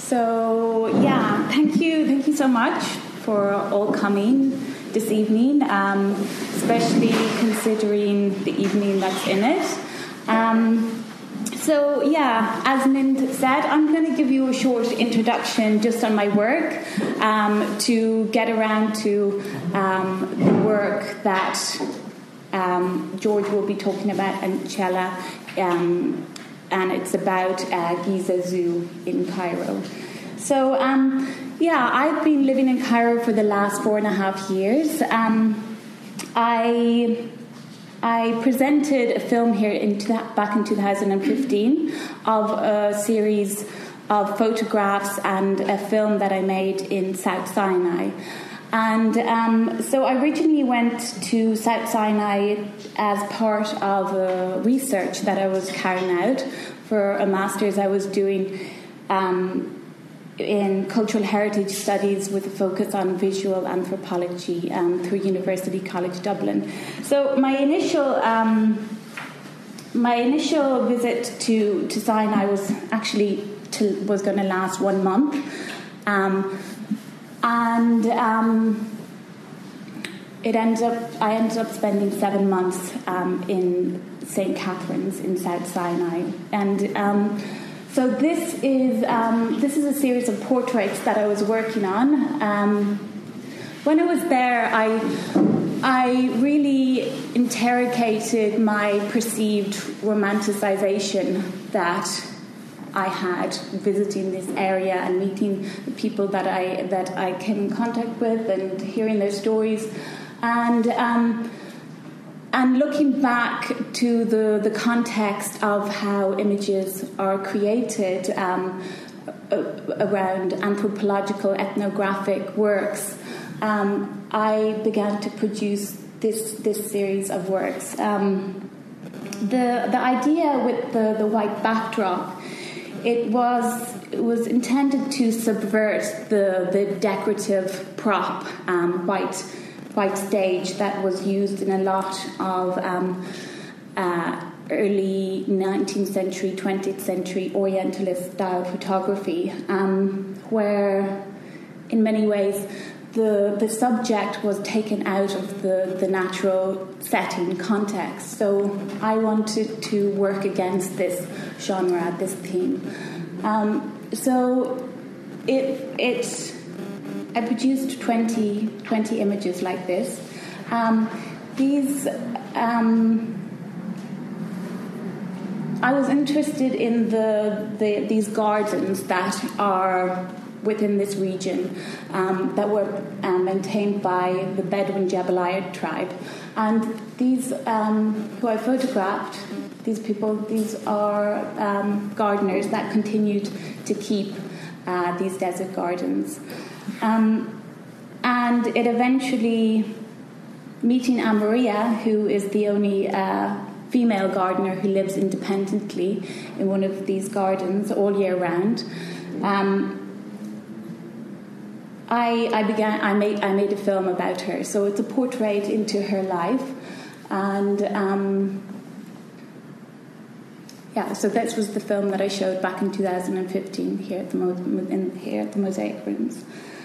Thank you so much for all coming this evening, especially considering the evening that's in it. As Nind said, I'm going to give you a short introduction just on my work to get around to the work that George will be talking about, and Cella, and it's about Giza Zoo in Cairo. So, I've been living in Cairo for the last 4.5 years. I presented a film here back in 2015 of a series of photographs and a film that I made in South Sinai. And so I originally went to South Sinai as part of a research that I was carrying out for a master's I was doing in cultural heritage studies with a focus on visual anthropology through University College Dublin. So my initial visit to Sinai was actually was going to last 1 month, I ended up spending 7 months in St. Catherine's in South Sinai, and. So this is a series of portraits that I was working on. When I was there, I really interrogated my perceived romanticization that I had visiting this area and meeting the people that I came in contact with and hearing their stories, and looking back to the context of how images are created around anthropological, ethnographic works, I began to produce this series of works. The idea with the white backdrop, it was intended to subvert the decorative prop, white stage that was used in a lot of early 19th century, 20th century Orientalist style photography, where in many ways the subject was taken out of the natural setting context. So I wanted to work against this genre, this theme. I produced 20 images like this. I was interested in these gardens that are within this region that were maintained by the Bedouin Jebeliyah tribe, and these who I photographed, these people, these are gardeners that continued to keep these desert gardens. And it eventually, meeting Amaria, who is the only female gardener who lives independently in one of these gardens all year round, I made a film about her. So it's a portrait into her life, and so this was the film that I showed back in 2015 here at the Mosaic Rooms.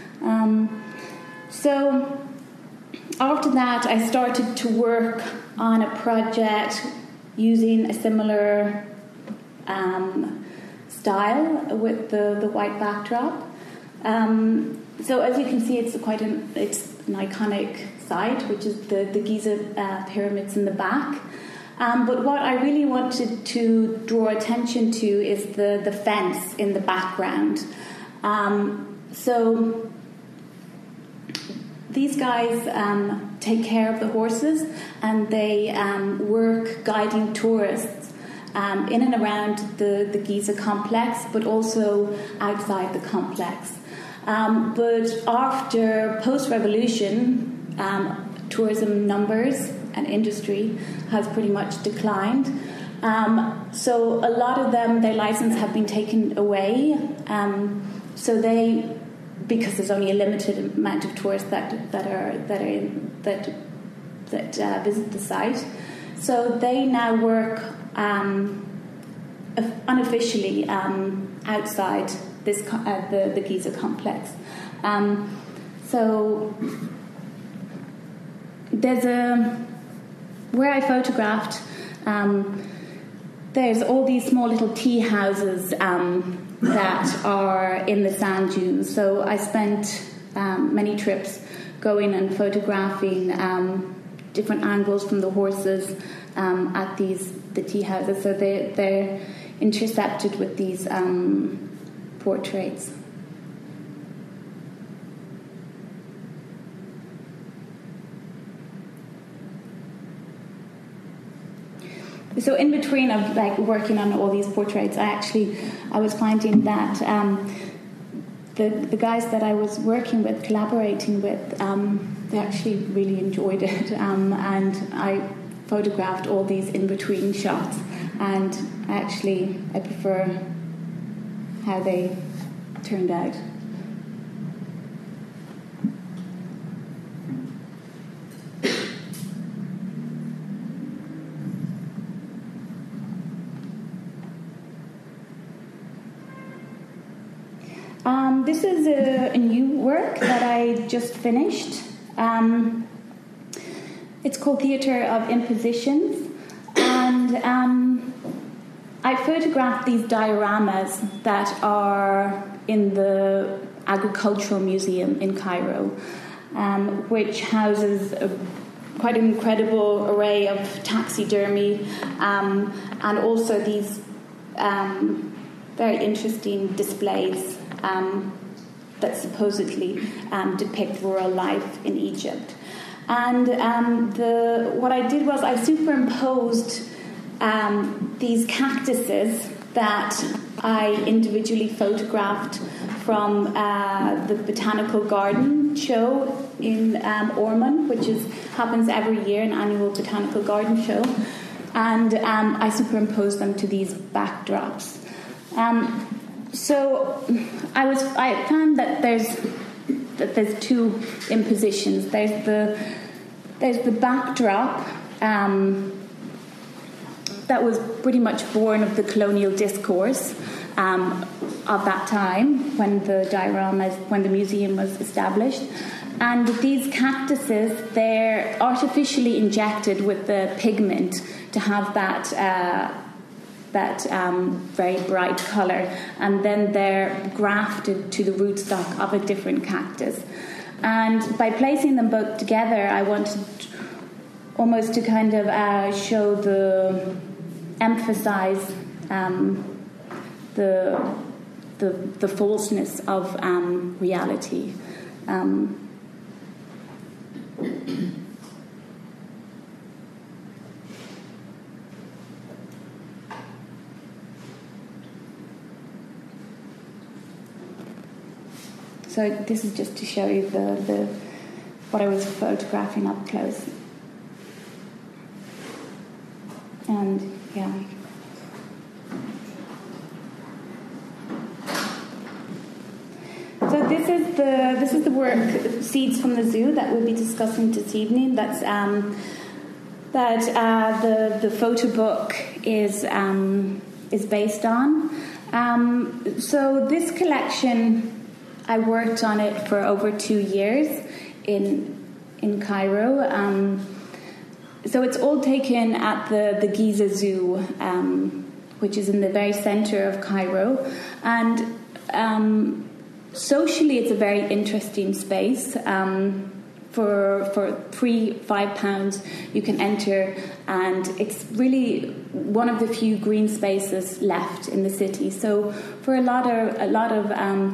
So after that, I started to work on a project using a similar style with the white backdrop. So as you can see, it's an iconic site, which is the Giza pyramids in the back. But what I really wanted to draw attention to is the fence in the background. So these guys take care of the horses, and they work guiding tourists in and around the Giza complex, but also outside the complex. But after post-revolution, tourism numbers and industry has pretty much declined. So a lot of them, their license have been taken away. So because there's only a limited amount of tourists that visit the site, so they now work unofficially outside the Giza complex. So there's where I photographed. There's all these small little tea houses that are in the sand dunes. So I spent many trips going and photographing different angles from the horses at the tea houses. So they're intercepted with these portraits. So in between of like working on all these portraits, I was finding that the guys that I was working with, collaborating with, they actually really enjoyed it, and I photographed all these in between shots, and I prefer how they turned out. This is a new work that I just finished. It's called Theatre of Impositions, and I photographed these dioramas that are in the Agricultural Museum in Cairo, which houses quite an incredible array of taxidermy, and also these very interesting displays that supposedly depict rural life in Egypt. And what I did was I superimposed these cactuses that I individually photographed from the Botanical Garden show in Ormond, which happens every year, an annual Botanical Garden show. And I superimposed them to these backdrops. So I found that there's two impositions. There's the backdrop that was pretty much born of the colonial discourse of that time when the museum was established. And these cactuses, they're artificially injected with the pigment to have that very bright colour, and then they're grafted to the rootstock of a different cactus. And by placing them both together, I wanted almost to kind of emphasize the falseness of reality. So this is just to show you the what I was photographing up close. And yeah. So this is the work Seeds from the Zoo that we'll be discussing this evening. That's the photo book is based on. So this collection, I worked on it for over 2 years in Cairo. So it's all taken at the Giza Zoo, which is in the very center of Cairo. And socially, it's a very interesting space. For £3-5 you can enter, and it's really one of the few green spaces left in the city. So for a lot of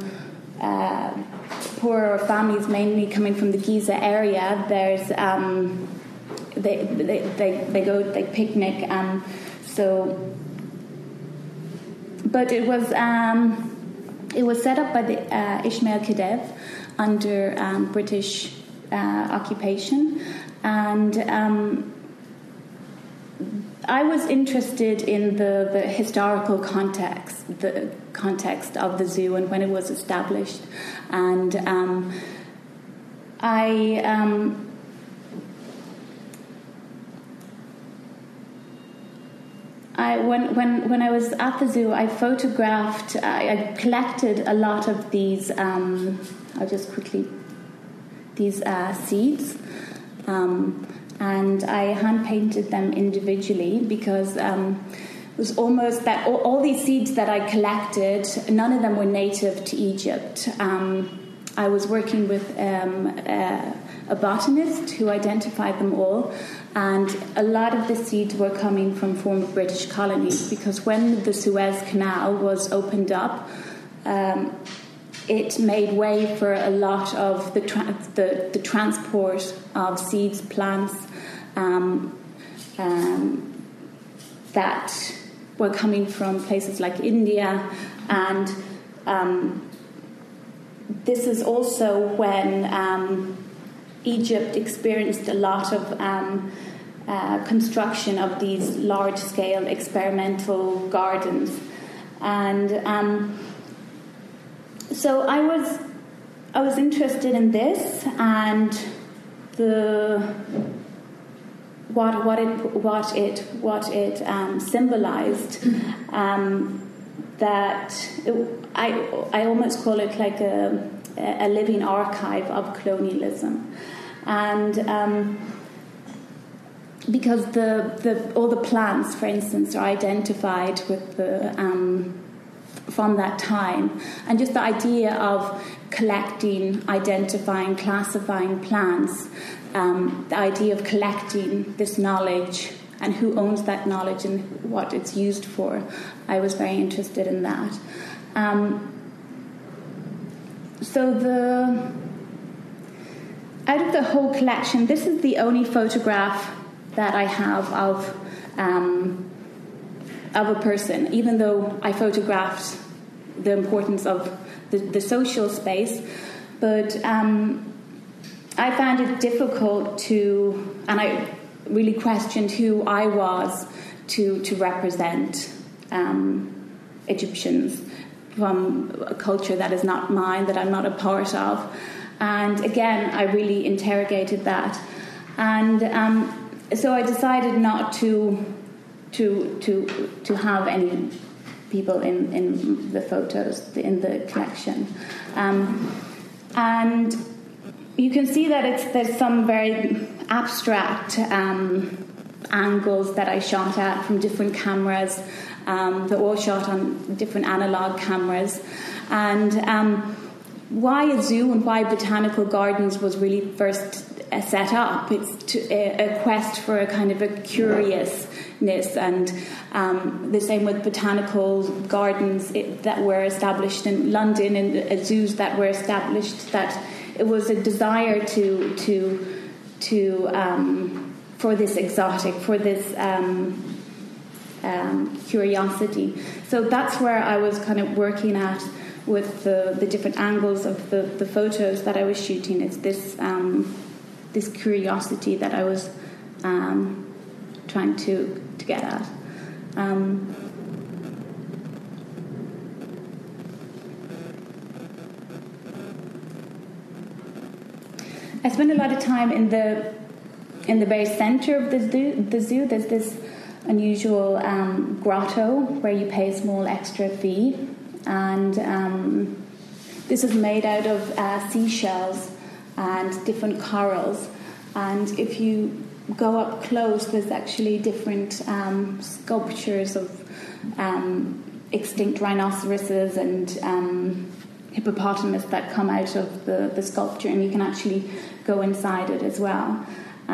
poorer families, mainly coming from the Giza area, there's they go, they picnic. But it was set up by the Ismail Khedive under British occupation, and I was interested in the historical context of the zoo and when it was established, and when I was at the zoo, I photographed. I collected a lot of these. I'll just quickly these seeds, and I hand painted them individually because. It was almost that all these seeds that I collected, none of them were native to Egypt. I was working with a botanist who identified them all, and a lot of the seeds were coming from former British colonies because when the Suez Canal was opened up, it made way for a lot of the transport of seeds, plants that were coming from places like India, and this is also when Egypt experienced a lot of construction of these large-scale experimental gardens, and so I was interested in this and what it symbolized. That I almost call it like a living archive of colonialism, and because all the plants, for instance, are identified with from that time, and just the idea of collecting, identifying, classifying plants, the idea of collecting this knowledge and who owns that knowledge and what it's used for. I was very interested in that. So out of the whole collection, this is the only photograph that I have of a person, even though I photographed the importance of the social space, but I found it difficult to, and I really questioned who I was to represent Egyptians from a culture that is not mine, that I'm not a part of. And again, I really interrogated that, and so I decided not to have any people in the photos in the collection, and you can see that there's some very abstract angles that I shot at from different cameras. They're all shot on different analog cameras, and why a zoo and why botanical gardens was really first set up. It's a quest for a kind of a curiousness, and the same with botanical gardens that were established in London and zoos that were established. That it was a desire for this exotic, for this curiosity. So that's where I was kind of working at with the different angles of the photos that I was shooting. It's this curiosity that I was trying to get at. I spent a lot of time in the very center of the zoo. There's this unusual grotto where you pay a small extra fee, and this is made out of seashells and different corals. And if you go up close, there's actually different sculptures of extinct rhinoceroses and hippopotamus that come out of the sculpture, and you can actually go inside it as well.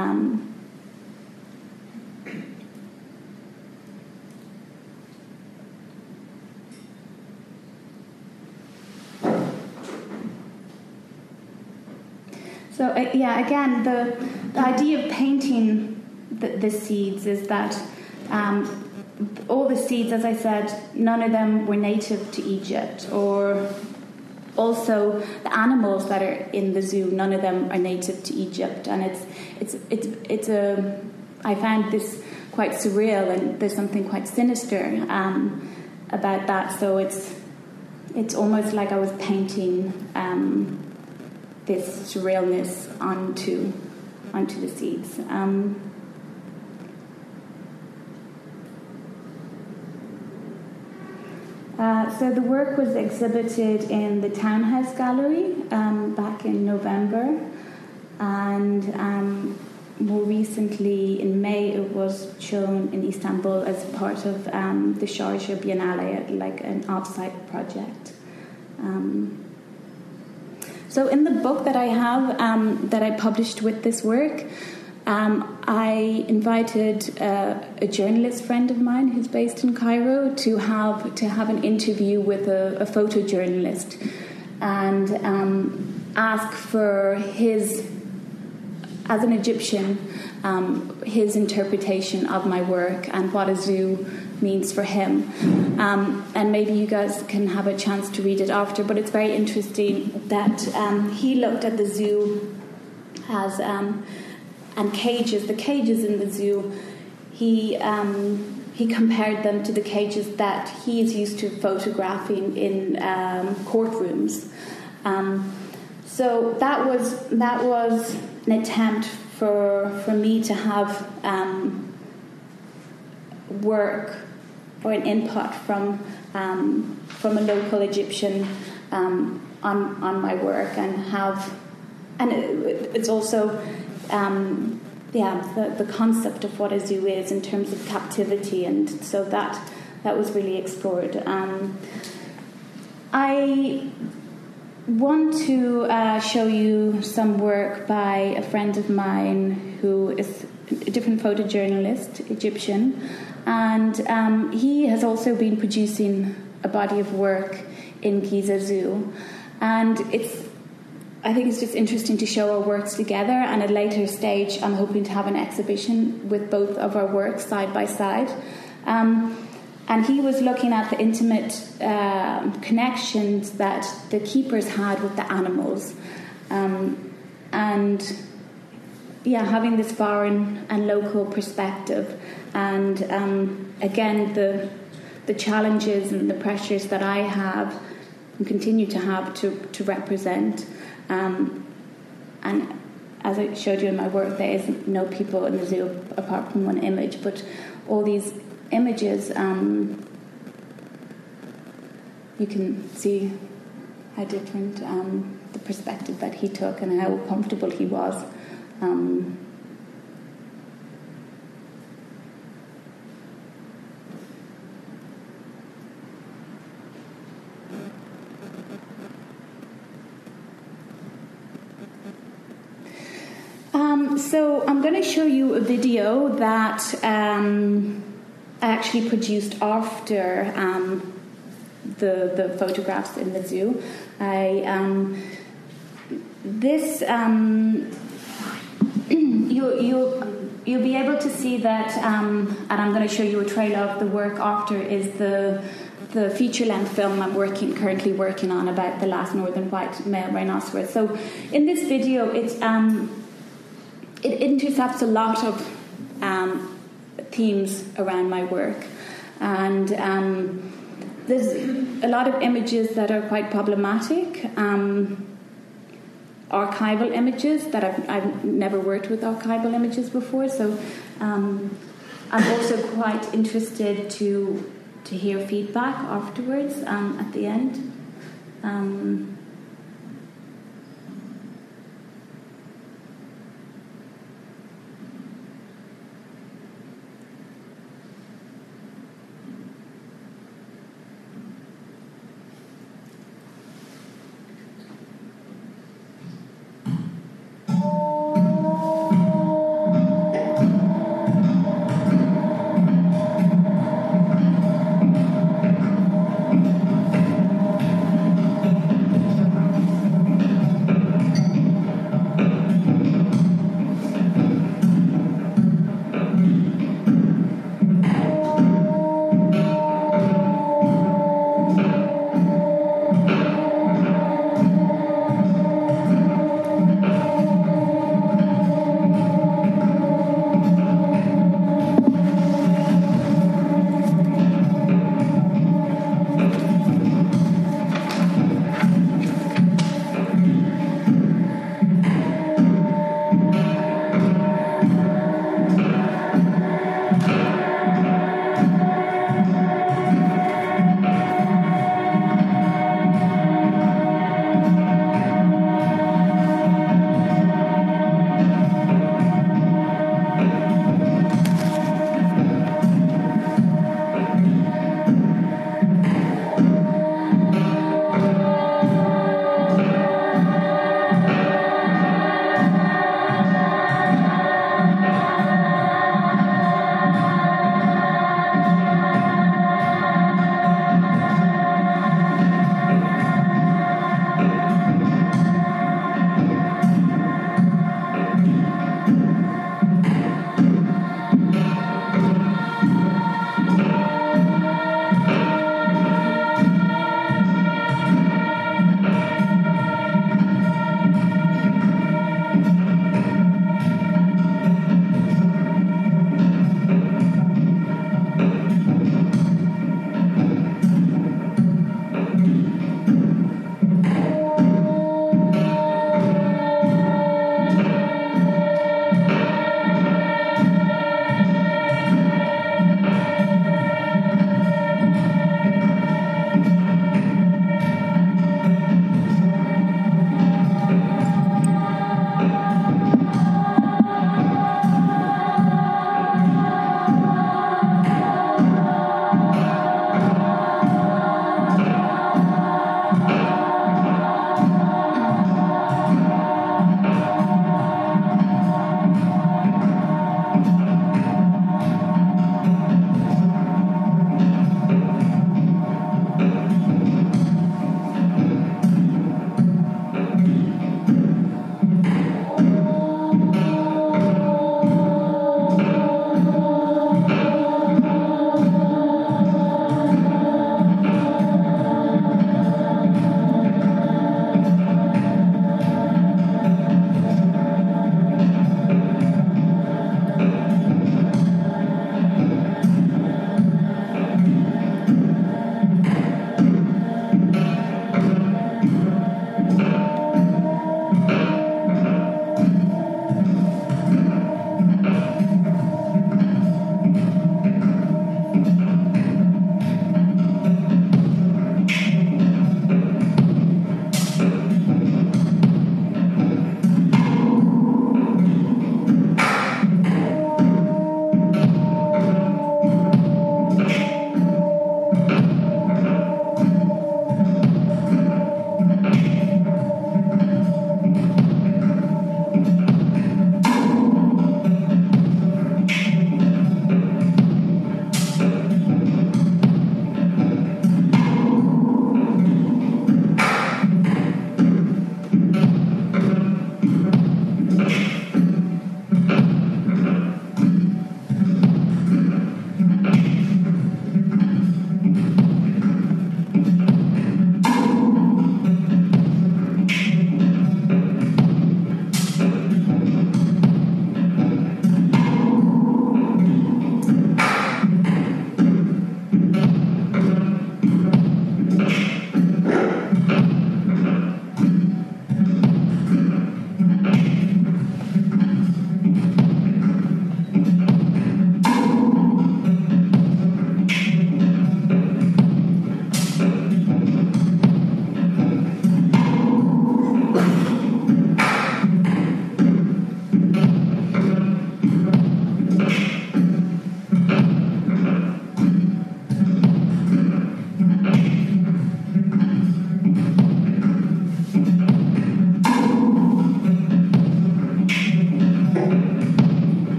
So again, the idea of painting the seeds is that all the seeds, as I said, none of them were native to Egypt, or also the animals that are in the zoo, none of them are native to Egypt, and it's I found this quite surreal, and there's something quite sinister about that. So it's almost like I was painting this surrealness onto the seeds. So the work was exhibited in the Townhouse Gallery back in November, and more recently in May it was shown in Istanbul as part of the Sharjah Biennale, like an off-site project. So in the book that I have, that I published with this work, I invited a journalist friend of mine who's based in Cairo to have an interview with a photojournalist and ask for his, as an Egyptian, his interpretation of my work and what a zoo means for him. And maybe you guys can have a chance to read it after, but it's very interesting that he looked at the zoo as and cages, the cages in the zoo, he compared them to the cages that he is used to photographing in courtrooms. So that was an attempt for me to have work or an input from a local Egyptian on my work, and it's also the concept of what a zoo is in terms of captivity, and so that was really explored. I want to show you some work by a friend of mine who is a different photojournalist, Egyptian, and he has also been producing a body of work in Giza Zoo, and I think it's just interesting to show our works together, and at a later stage I'm hoping to have an exhibition with both of our works side by side. And he was looking at the intimate connections that the keepers had with the animals, and having this foreign and local perspective, and again the challenges and the pressures that I have and continue to have to represent. And as I showed you in my work, there is no people in the zoo apart from one image, but all these images, you can see how different the perspective that he took and how comfortable he was. So I'm going to show you a video that I actually produced after the photographs in the zoo. You'll be able to see that, and I'm going to show you a trailer of the work after, is the feature-length film I'm currently working on about the last northern white male rhinoceros. So in this video, it intercepts a lot of themes around my work, and there's a lot of images that are quite problematic, archival images that I've never worked with archival images before, so I'm also quite interested to hear feedback afterwards at the end.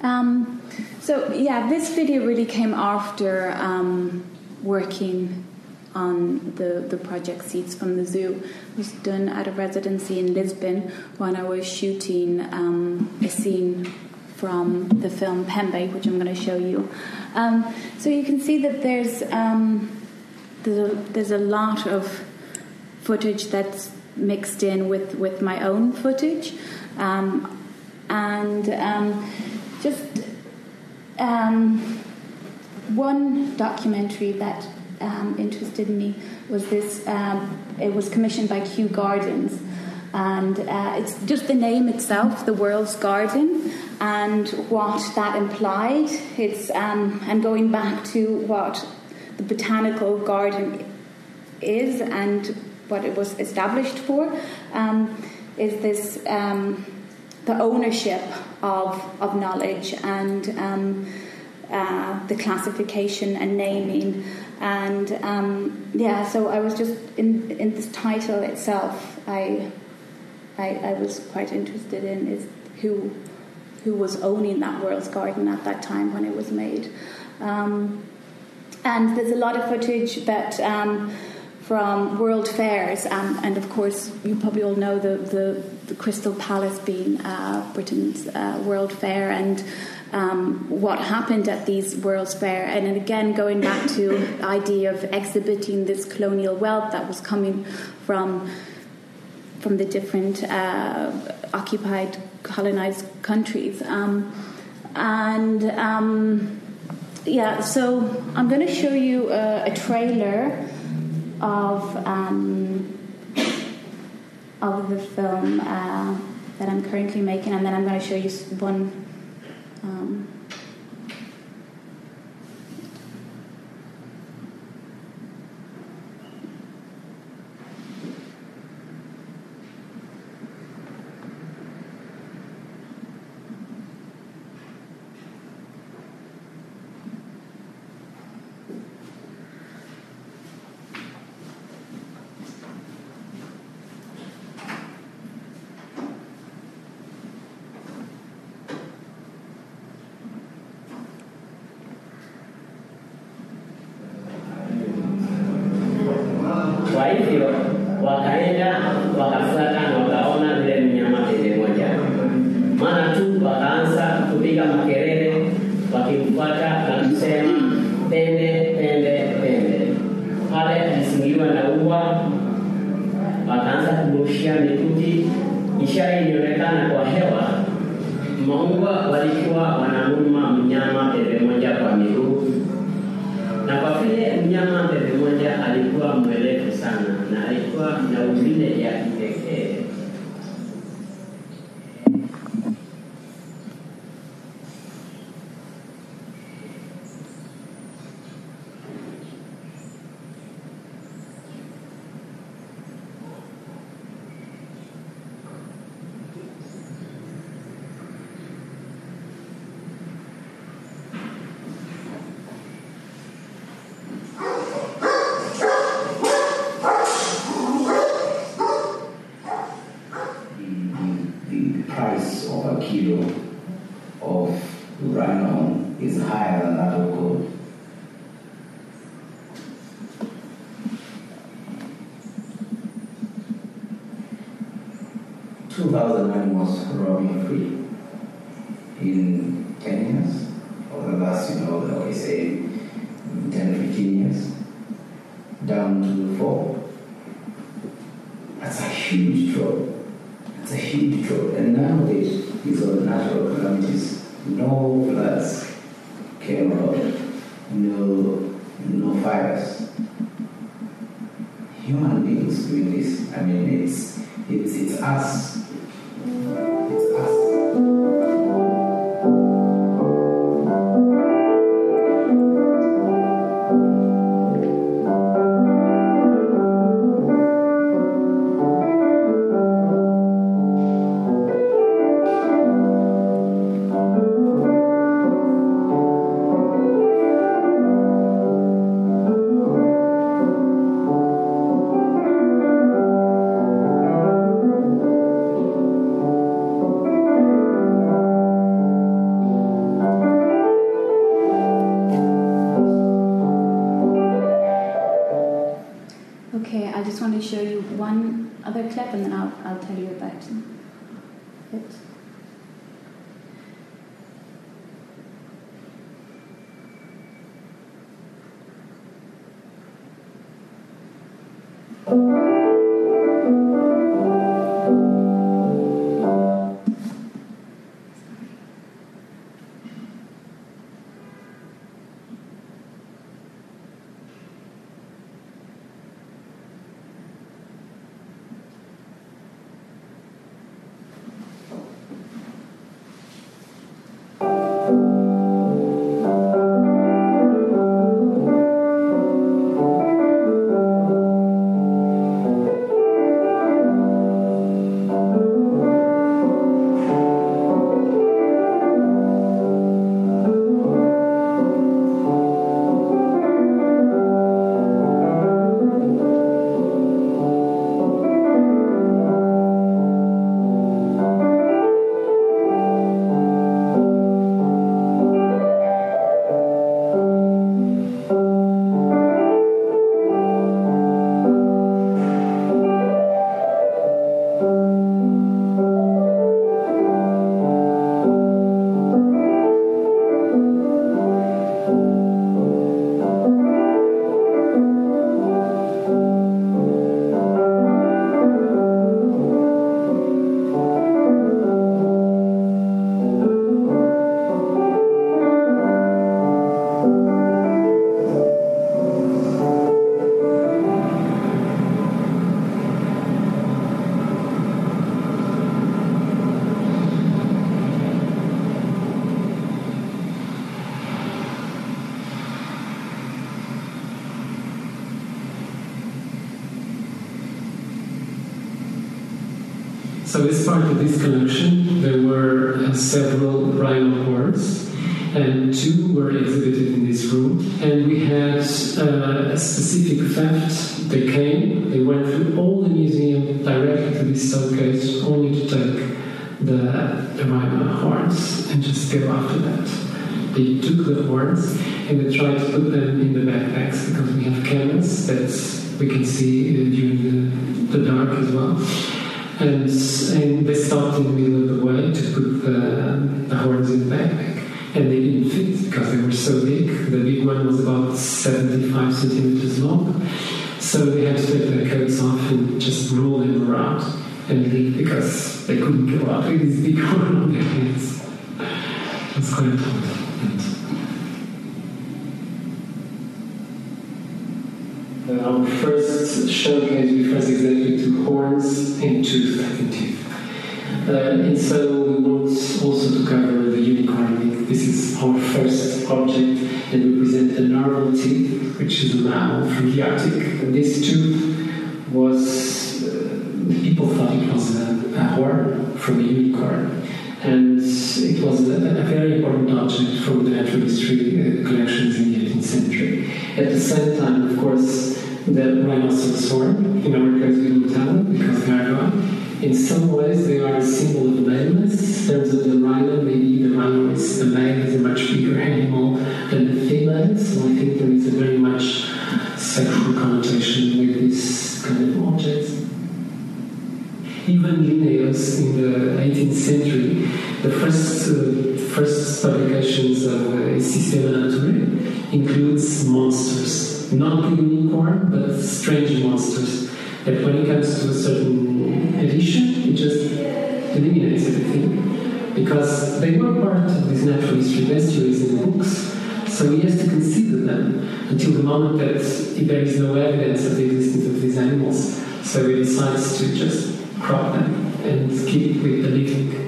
So yeah, this video really came after working on the project Seeds from the Zoo. It was done at a residency in Lisbon when I was shooting a scene from the film Pembe, which I'm going to show you. So you can see that there's a lot of footage that's mixed in with my own footage, just one documentary that interested me was this. It was commissioned by Kew Gardens, and it's just the name itself, the World's Garden, and what that implied. It's and going back to what the botanical garden is and what it was established for, is this the ownership of knowledge and the classification and naming. And so I was just in this title itself. I was quite interested in is who was owning that World's Garden at that time when it was made. And there's a lot of footage that from world fairs, and of course you probably all know the Crystal Palace being Britain's World Fair, and what happened at these World's Fair, and then again going back to the idea of exhibiting this colonial wealth that was coming from the different occupied, colonized countries. So I'm going to show you a trailer of the film that I'm currently making, and then I'm going to show you one. Kwa hivyo wakaenda wakafuata na wakaona vile mnyama pembe moja, maana tu wakaanza kupiga makelele wakimfuata na kusema pembe pembe pembe. Pale alisingiwa na ua, wakaanza kumrushia mikuki. Ishara ilionekana kwa hewa. Maungwa walikuwa wanamuma mnyama pembe moja kwa miguu, na kwa vile mnyama pembe moja alikuwa mwelevu sana na alikuwa na umbile ya kipekee, kilo of rhino is higher than that of gold. $2,000 animals roaming free in 10 years, or the last, they say 10 or 15 years, down to 4. That's a huge drop. That's a huge drop. And nowadays, these are natural calamities. No floods came about, no fires. Human beings doing this. I mean, it's us. It's us. just want to show you one other clip, and then I'll tell you about it. So as part of this collection, there were several rhino horns, and two were exhibited in this room. And we had a specific theft. They came, they went through all the museum directly to this showcase, only to take the rhino horns and just go after that. They took the horns and they tried to put them in the backpacks because we have cameras that we can see during the dark as well. And they stopped in the middle of the way to put the horns in the backpack. And they didn't fit because they were so big. The big one was about 75 centimeters long. So they had to take their coats off and just roll them around and leave because they couldn't go out with this big horn on their heads. That's quite important. Our first showcase, we first exhibited two horns and two teeth. And so we want also to cover the unicorn. This is our first object, and we present a narwhal teeth, which is a mammal from the Arctic. And this tooth was, people thought it was a horn from a unicorn. And it was a very important object from the natural history collections in the 18th century. At the same time, of course, the rhinoceros horn, in our case we don't have it because they are gone. In some ways, they are a symbol of maleness. In terms of the rhino, maybe the rhino is the male is a much bigger animal than the female, so I think there is a very much sexual connotation with this kind of object. Even Linnaeus in the 18th century, the first publications of Systema Naturae includes monsters, not the unicorn, but strange monsters. That when it comes to a certain edition, it just eliminates everything because they were part of these natural history bestiaries in the books. So he has to consider them until the moment that there is no evidence of the existence of these animals. So he decides to just crop them and keep with the living.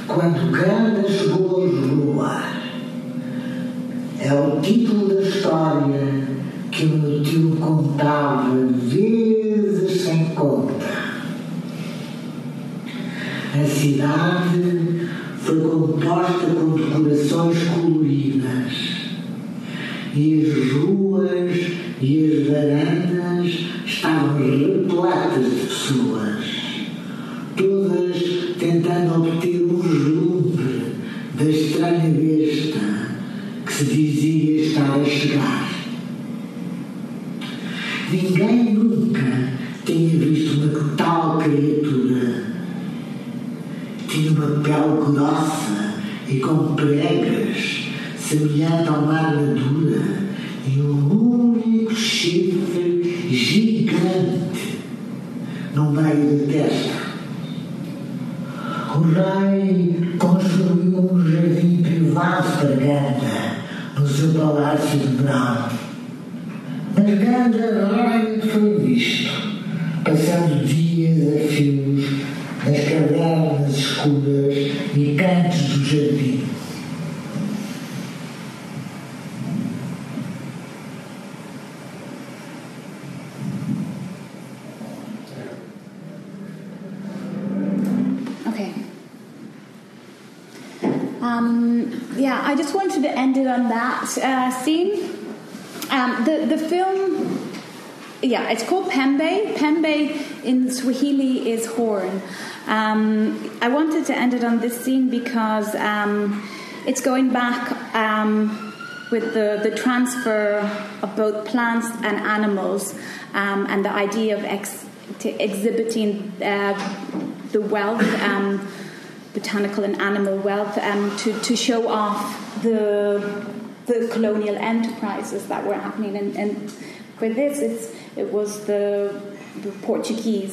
Quando Ganda chegou a Lisboa. É o título da história que o meu tio contava vezes sem conta. A cidade foi composta com decorações coloridas e as ruas e as varandas estavam repletas de pessoas, todas tentando obter um vislumbre da estranha besta que se dizia estar a chegar. Ninguém nunca tinha visto uma tal criatura. Tinha uma pele grossa e com pregas, semelhante a uma armadura, e um único chifre gigante no meio da testa. O rei construiu um jardim privado para Ganda no seu palácio de Brão. Mas Ganda raramente foi visto, passando dias a fios nas cavernas escuras e cantos do jardim. Yeah, I just wanted to end it on that scene. The film, yeah, it's called Pembe. Pembe in Swahili is horn. I wanted to end it on this scene because it's going back with the transfer of both plants and animals and the idea of exhibiting the wealth, botanical and animal wealth, to show off the colonial enterprises that were happening. And for this, it was the Portuguese.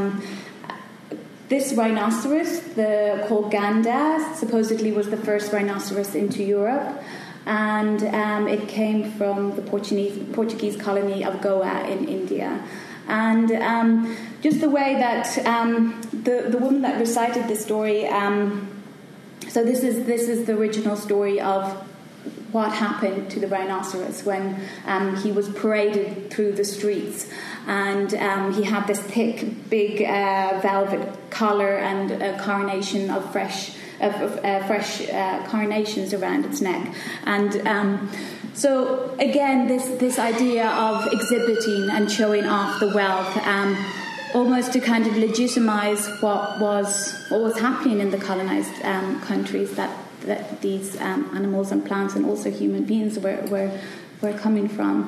This rhinoceros, called Ganda, supposedly was the first rhinoceros into Europe, and it came from the Portuguese colony of Goa in India. And just the way that the woman that recited this story, so this is the original story of what happened to the rhinoceros when he was paraded through the streets, and he had this thick, big velvet collar and a coronation of fresh carnations around its neck, and so again, this idea of exhibiting and showing off the wealth, almost to kind of legitimize what was happening in the colonized countries, that these animals and plants and also human beings were coming from.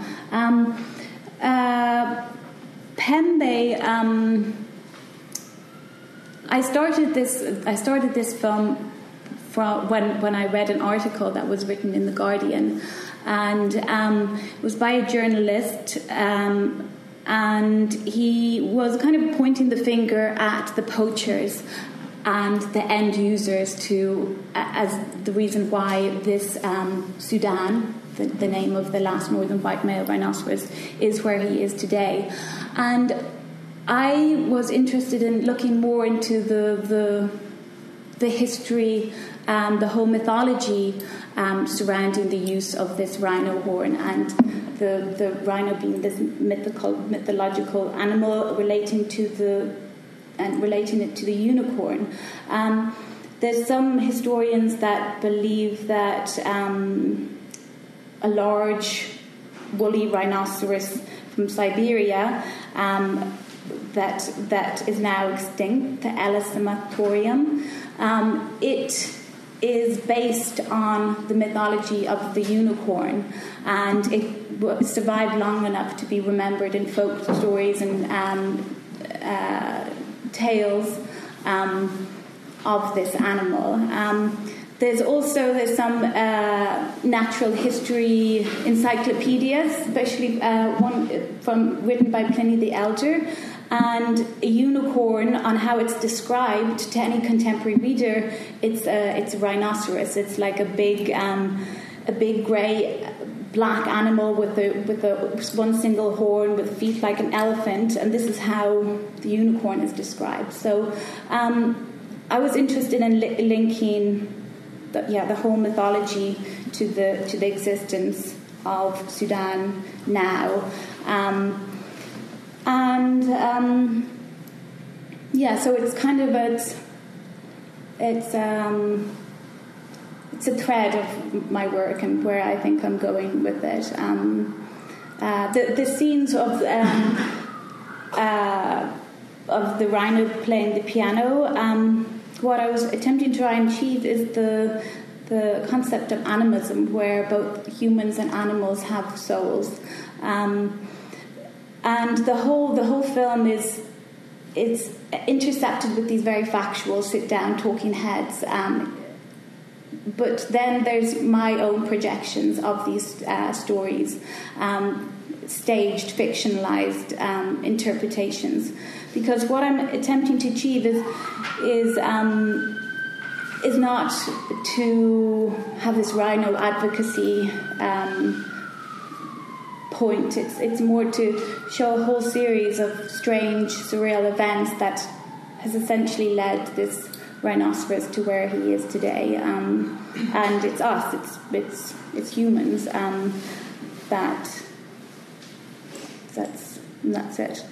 Pembe. I started this film from when I read an article that was written in The Guardian, and it was by a journalist, and he was kind of pointing the finger at the poachers and the end users as the reason why this Sudan, the name of the last northern white male rhinoceros, is where he is today. And I was interested in looking more into the history, the whole mythology surrounding the use of this rhino horn, and the rhino being this mythological animal relating it to the unicorn. There's some historians that believe that a large woolly rhinoceros from Siberia that is now extinct, the Elis amatorium, it is based on the mythology of the unicorn, and it survived long enough to be remembered in folk stories and tales of this animal. There's some natural history encyclopedias, especially one written by Pliny the Elder, and a unicorn, on how it's described to any contemporary reader. It's a rhinoceros. It's like a big grey black animal with one single horn with feet like an elephant, and this is how the unicorn is described. So I was interested in linking the whole mythology to the existence of Sudan now, so it's kind of it's a thread of my work and where I think I'm going with it. The scenes of the rhino playing the piano. What I was attempting to try and achieve is the concept of animism, where both humans and animals have souls, and the whole film is intercepted with these very factual sit-down talking heads. But then there's my own projections of these stories, staged, fictionalized interpretations. Because what I'm attempting to achieve is not to have this rhino advocacy point. It's more to show a whole series of strange, surreal events that has essentially led this rhinoceros to where he is today. And it's us, it's humans that's it.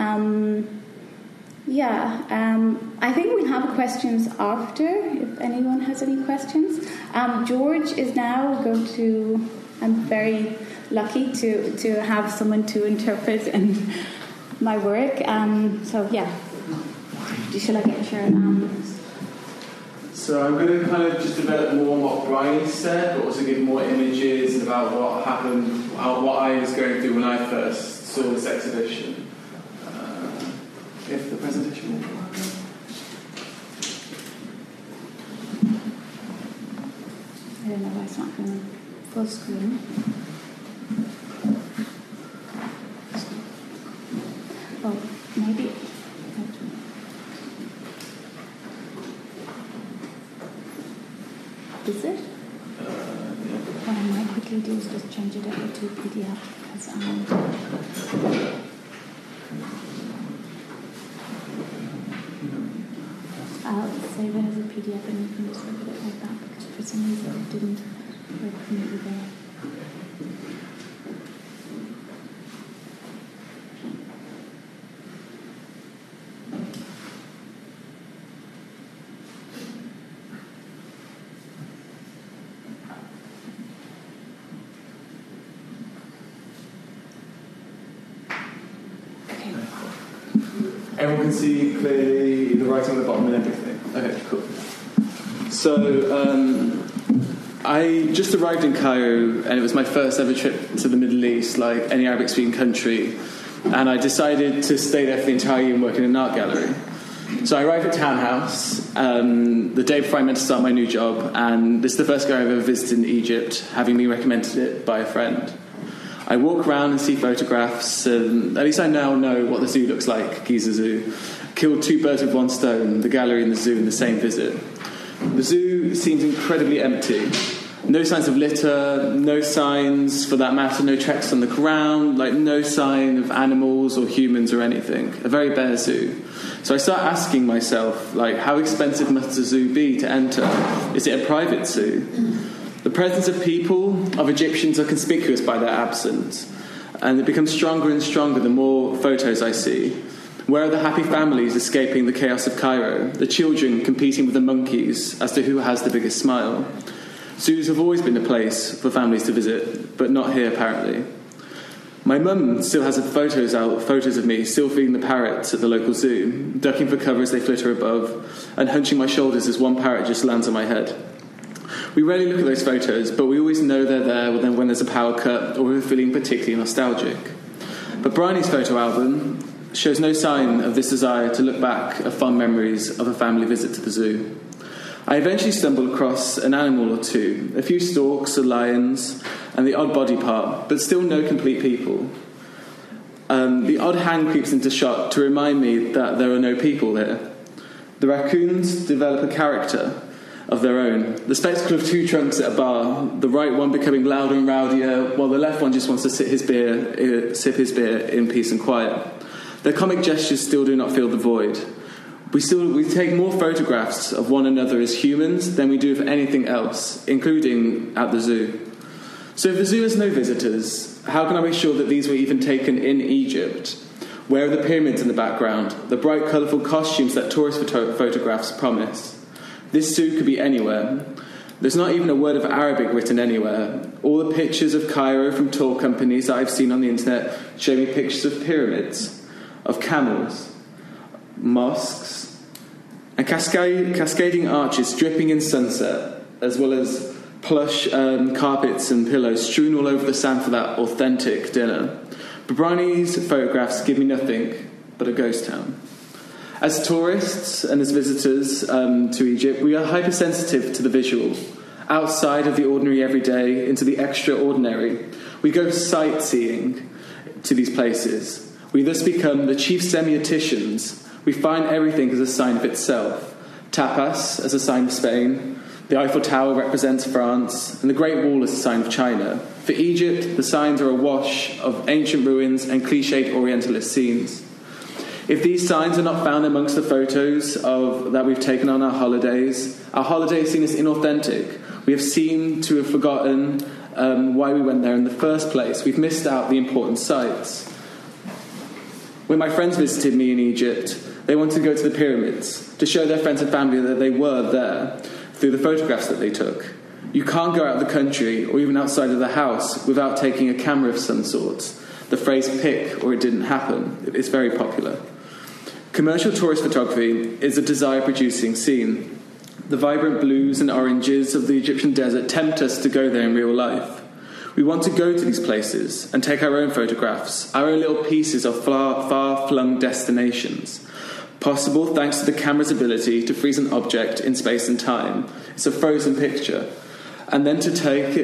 I think we'll have questions after, if anyone has any questions. George is now going to... I'm very lucky to have someone to interpret in my work. Shall I get your... So I'm going to kind of just develop more on what Bryony said, but also give more images about what happened, what I was going through when I first saw this exhibition. If the presentation will work. I don't know why it's not going full screen. Oh, maybe. Is it? What I might quickly do is just change it over to PDF because I'll save it as a PDF and you can just look at it like that because for some reason it didn't work for me either. Everyone can see clearly the writing on the bottom and everything. Okay, cool. So, I just arrived in Cairo, and it was my first ever trip to the Middle East, like any Arabic-speaking country. And I decided to stay there for the entire year and work in an art gallery. So I arrived at Townhouse the day before I meant to start my new job, and this is the first gallery I've ever visited in Egypt, having been recommended it by a friend. I walk around and see photographs, and at least I now know what the zoo looks like, Giza Zoo. Killed two birds with one stone, the gallery and the zoo in the same visit. The zoo seems incredibly empty. No signs of litter, no signs, for that matter, no tracks on the ground, like no sign of animals or humans or anything. A very bare zoo. So I start asking myself, like, how expensive must a zoo be to enter? Is it a private zoo? The presence of people, of Egyptians, are conspicuous by their absence, and it becomes stronger and stronger the more photos I see. Where are the happy families escaping the chaos of Cairo? The children competing with the monkeys as to who has the biggest smile? Zoos have always been a place for families to visit, but not here apparently. My mum still has photos of me still feeding the parrots at the local zoo, ducking for cover as they flitter above, and hunching my shoulders as one parrot just lands on my head. We rarely look at those photos, but we always know they're there when there's a power cut or we're feeling particularly nostalgic. But Bryony's photo album shows no sign of this desire to look back at fond memories of a family visit to the zoo. I eventually stumbled across an animal or two, a few storks or lions, and the odd body part, but still no complete people. The odd hand creeps into shot to remind me that there are no people here. The raccoons develop a character of their own. The spectacle of two trunks at a bar, the right one becoming louder and rowdier, while the left one just wants to sip his beer in peace and quiet. Their comic gestures still do not fill the void. We take more photographs of one another as humans than we do of anything else, including at the zoo. So if the zoo has no visitors, how can I be sure that these were even taken in Egypt? Where are the pyramids in the background, the bright, colourful costumes that tourist photographs promise? This zoo could be anywhere. There's not even a word of Arabic written anywhere. All the pictures of Cairo from tour companies that I've seen on the internet show me pictures of pyramids, of camels, mosques, and cascading arches dripping in sunset, as well as plush carpets and pillows strewn all over the sand for that authentic dinner. But Bryony's photographs give me nothing but a ghost town. As tourists and as visitors to Egypt, we are hypersensitive to the visual. Outside of the ordinary everyday into the extraordinary, we go sightseeing to these places. We thus become the chief semioticians. We find everything as a sign of itself. Tapas as a sign of Spain, the Eiffel Tower represents France, and the Great Wall as a sign of China. For Egypt, the signs are a wash of ancient ruins and cliched Orientalist scenes. If these signs are not found amongst the photos that we've taken on our holiday is seen as inauthentic. We have seemed to have forgotten why we went there in the first place. We've missed out the important sites. When my friends visited me in Egypt, they wanted to go to the pyramids to show their friends and family that they were there through the photographs that they took. You can't go out of the country or even outside of the house without taking a camera of some sort. The phrase "pick" or "it didn't happen" is very popular. Commercial tourist photography is a desire-producing scene. The vibrant blues and oranges of the Egyptian desert tempt us to go there in real life. We want to go to these places and take our own photographs, our own little pieces of far-flung destinations. Possible thanks to the camera's ability to freeze an object in space and time. It's a frozen picture. And then to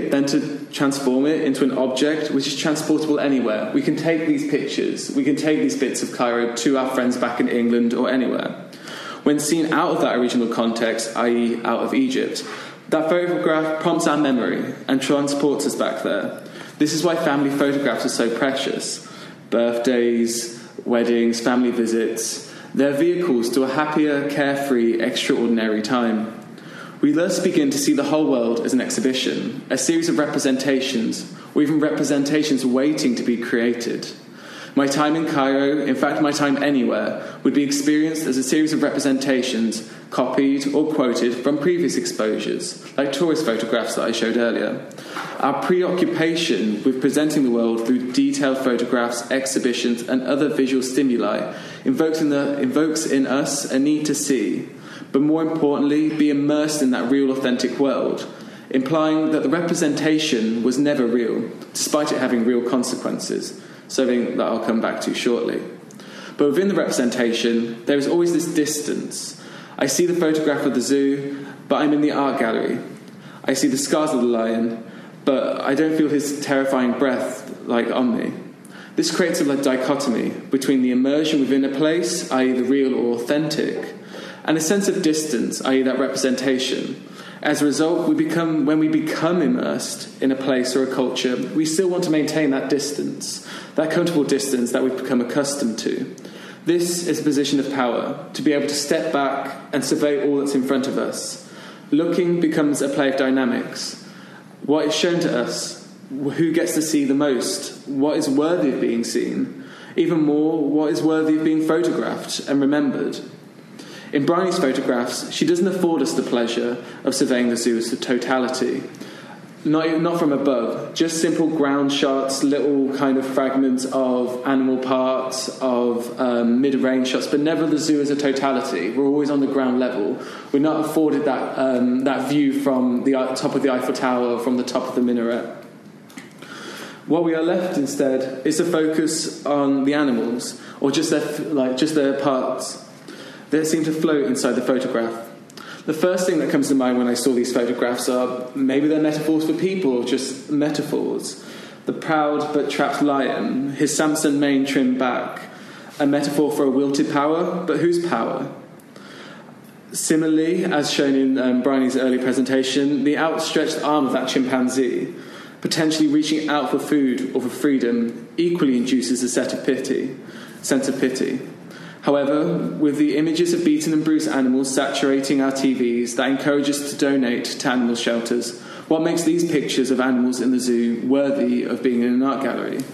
transform it into an object which is transportable anywhere. We can take these pictures, we can take these bits of Cairo to our friends back in England or anywhere. When seen out of that original context, i.e. out of Egypt, that photograph prompts our memory and transports us back there. This is why family photographs are so precious. Birthdays, weddings, family visits, they're vehicles to a happier, carefree, extraordinary time. We thus begin to see the whole world as an exhibition, a series of representations, or even representations waiting to be created. My time in Cairo, in fact my time anywhere, would be experienced as a series of representations copied or quoted from previous exposures, like tourist photographs that I showed earlier. Our preoccupation with presenting the world through detailed photographs, exhibitions, and other visual stimuli invokes in us a need to see, but more importantly, be immersed in that real, authentic world, implying that the representation was never real, despite it having real consequences, something that I'll come back to shortly. But within the representation, there is always this distance. I see the photograph of the zoo, but I'm in the art gallery. I see the scars of the lion, but I don't feel his terrifying breath on me. This creates a dichotomy between the immersion within a place, i.e. the real or authentic, and a sense of distance, i.e. that representation. As a result, when we become immersed in a place or a culture, we still want to maintain that distance, that comfortable distance that we've become accustomed to. This is a position of power, to be able to step back and survey all that's in front of us. Looking becomes a play of dynamics. What is shown to us? Who gets to see the most? What is worthy of being seen? Even more, what is worthy of being photographed and remembered? In Bryony's photographs, she doesn't afford us the pleasure of surveying the zoo as a totality. Not from above, just simple ground shots, little kind of fragments of animal parts, of mid-range shots, but never the zoo as a totality. We're always on the ground level. We're not afforded that view from the top of the Eiffel Tower or from the top of the minaret. What we are left instead is to focus on the animals, or just their parts that seem to float inside the photograph. The first thing that comes to mind when I saw these photographs are maybe they're metaphors for people or just metaphors. The proud but trapped lion, his Samson mane trimmed back, a metaphor for a wilted power, but whose power? Similarly, as shown in Bryony's early presentation, the outstretched arm of that chimpanzee, potentially reaching out for food or for freedom, equally induces a sense of pity. However, with the images of beaten and bruised animals saturating our TVs, that encourage us to donate to animal shelters, what makes these pictures of animals in the zoo worthy of being in an art gallery?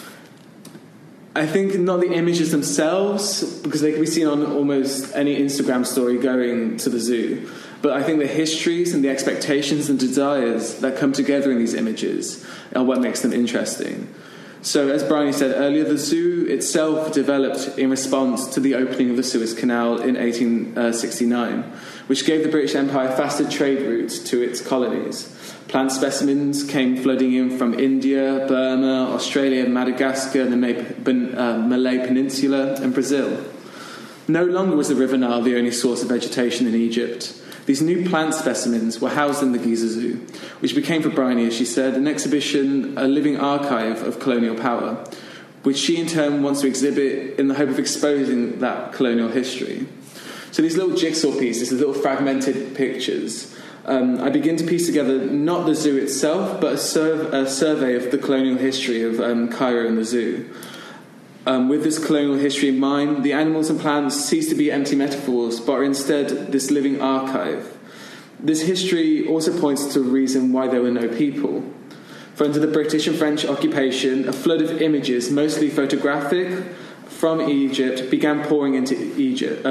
I think not the images themselves, because they can be seen on almost any Instagram story going to the zoo, but I think the histories and the expectations and desires that come together in these images are what makes them interesting. So, as Bryony said earlier, the zoo itself developed in response to the opening of the Suez Canal in 1869, which gave the British Empire faster trade routes to its colonies. Plant specimens came flooding in from India, Burma, Australia, Madagascar, the Malay Peninsula, and Brazil. No longer was the River Nile the only source of vegetation in Egypt. These new plant specimens were housed in the Giza Zoo, which became for Bryony, as she said, an exhibition, a living archive of colonial power, which she in turn wants to exhibit in the hope of exposing that colonial history. So these little jigsaw pieces, these little fragmented pictures, I begin to piece together not the zoo itself, but a survey of the colonial history of Cairo and the zoo. With this colonial history in mind, the animals and plants cease to be empty metaphors, but are instead this living archive. This history also points to a reason why there were no people. For under the British and French occupation, a flood of images, mostly photographic, from Egypt began pouring into Egypt.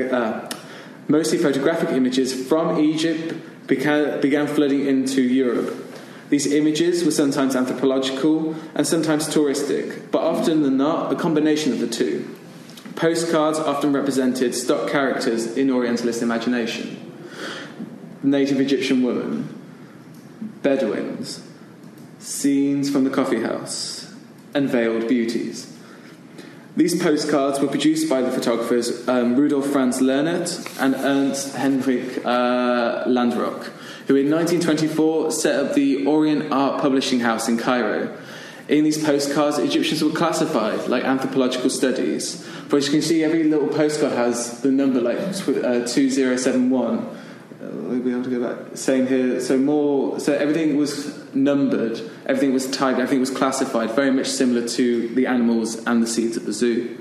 Mostly photographic images from Egypt began flooding into Europe. These images were sometimes anthropological and sometimes touristic, but often than not, a combination of the two. Postcards often represented stock characters in Orientalist imagination. Native Egyptian woman, Bedouins, scenes from the coffee house, and veiled beauties. These postcards were produced by the photographers Rudolf Franz Lernet and Ernst Henrik Landrock, who in 1924 set up the Orient Art Publishing House in Cairo. In these postcards, Egyptians were classified like anthropological studies. For as you can see, every little postcard has the number like 2071. We'll be able to go back. Same here. So everything was numbered, everything was tagged, everything was classified, very much similar to the animals and the seeds at the zoo.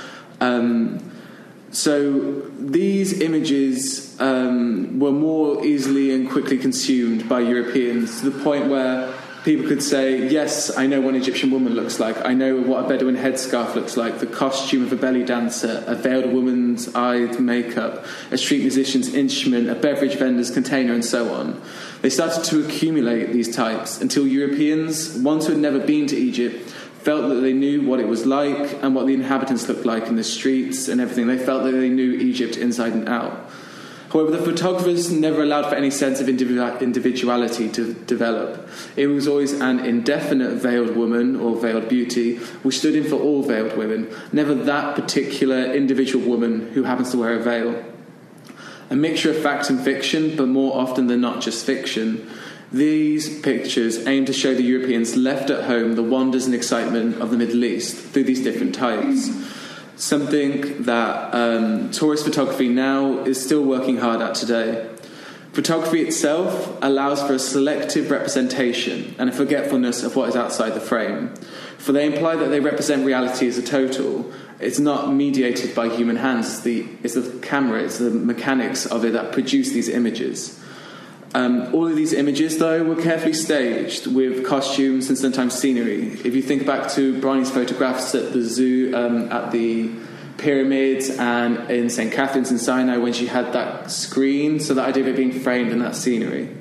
So these images were more easily and quickly consumed by Europeans, to the point where people could say, yes, I know what an Egyptian woman looks like, I know what a Bedouin headscarf looks like, the costume of a belly dancer, a veiled woman's eyed makeup, a street musician's instrument, a beverage vendor's container, and so on. They started to accumulate these types until Europeans, ones who had never been to Egypt, felt that they knew what it was like and what the inhabitants looked like in the streets and everything. They felt that they knew Egypt inside and out. However, the photographers never allowed for any sense of individuality to develop. It was always an indefinite veiled woman or veiled beauty, which stood in for all veiled women, never that particular individual woman who happens to wear a veil. A mixture of fact and fiction, but more often than not just fiction. These pictures aim to show the Europeans left at home the wonders and excitement of the Middle East through these different types. Something that tourist photography now is still working hard at today. Photography itself allows for a selective representation and a forgetfulness of what is outside the frame. For they imply that they represent reality as a total. It's not mediated by human hands. It's the camera, it's the mechanics of it that produce these images. All of these images, though, were carefully staged with costumes and sometimes scenery. If you think back to Bryony's photographs at the zoo, at the pyramids and in St. Catherine's in Sinai, when she had that screen, so the idea of it being framed in that scenery.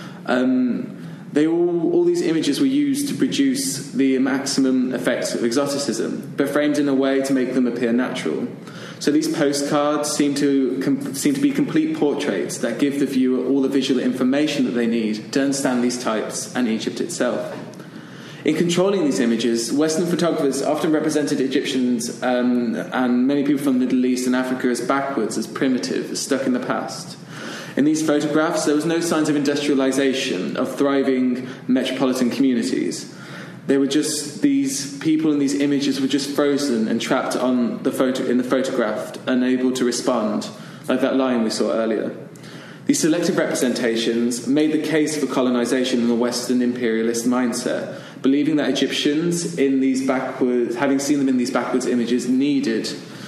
All these images were used to produce the maximum effects of exoticism, but framed in a way to make them appear natural. So these postcards seem to be complete portraits that give the viewer all the visual information that they need to understand these types and Egypt itself. In controlling these images, Western photographers often represented Egyptians and many people from the Middle East and Africa as backwards, as primitive, as stuck in the past. In these photographs, there was no signs of industrialization, of thriving metropolitan communities. They were just, these people in these images were just frozen and trapped on in the photograph, unable to respond, like that lion we saw earlier. These selective representations made the case for colonization in the Western imperialist mindset, believing that Egyptians, having seen them in these backwards images, needed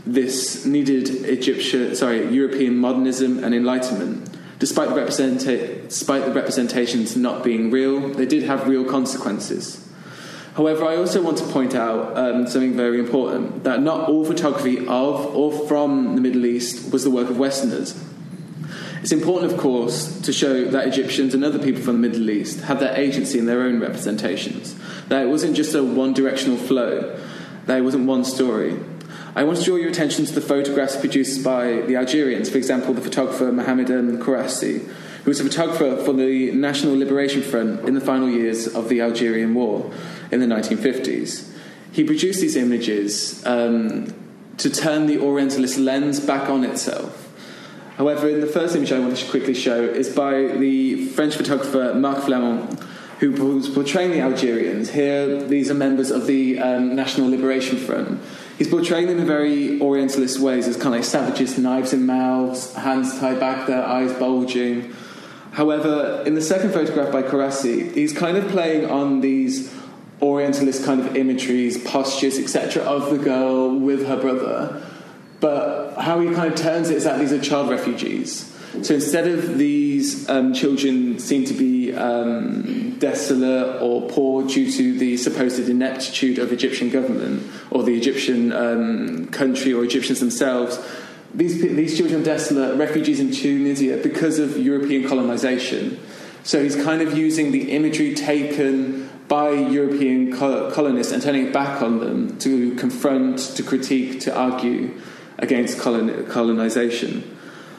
this needed European modernism and enlightenment. Despite the representations not being real, they did have real consequences. However, I also want to point out something very important, that not all photography of or from the Middle East was the work of Westerners. It's important, of course, to show that Egyptians and other people from the Middle East had their agency in their own representations, that it wasn't just a one-directional flow, that it wasn't one story. I want to draw your attention to the photographs produced by the Algerians, for example, the photographer Mohamed Kouassi, who was a photographer for the National Liberation Front in the final years of the Algerian War in the 1950s. He produced these images to turn the Orientalist lens back on itself. However, in the first image I want to quickly show is by the French photographer Marc Flamand, who was portraying the Algerians. Here, these are members of the National Liberation Front. He's portraying them in very Orientalist ways, as kind of like savages, knives in mouths, hands tied back, their eyes bulging. However, in the second photograph by Kouassi, he's kind of playing on these Orientalist kind of imageries, postures, etc., of the girl with her brother. But how he kind of turns it is that these are child refugees. So instead of these children seem to be desolate or poor due to the supposed ineptitude of Egyptian government or the Egyptian country or Egyptians themselves, these children are desolate, refugees in Tunisia because of European colonization. So he's kind of using the imagery taken by European colonists and turning it back on them to confront, to critique, to argue against colonization.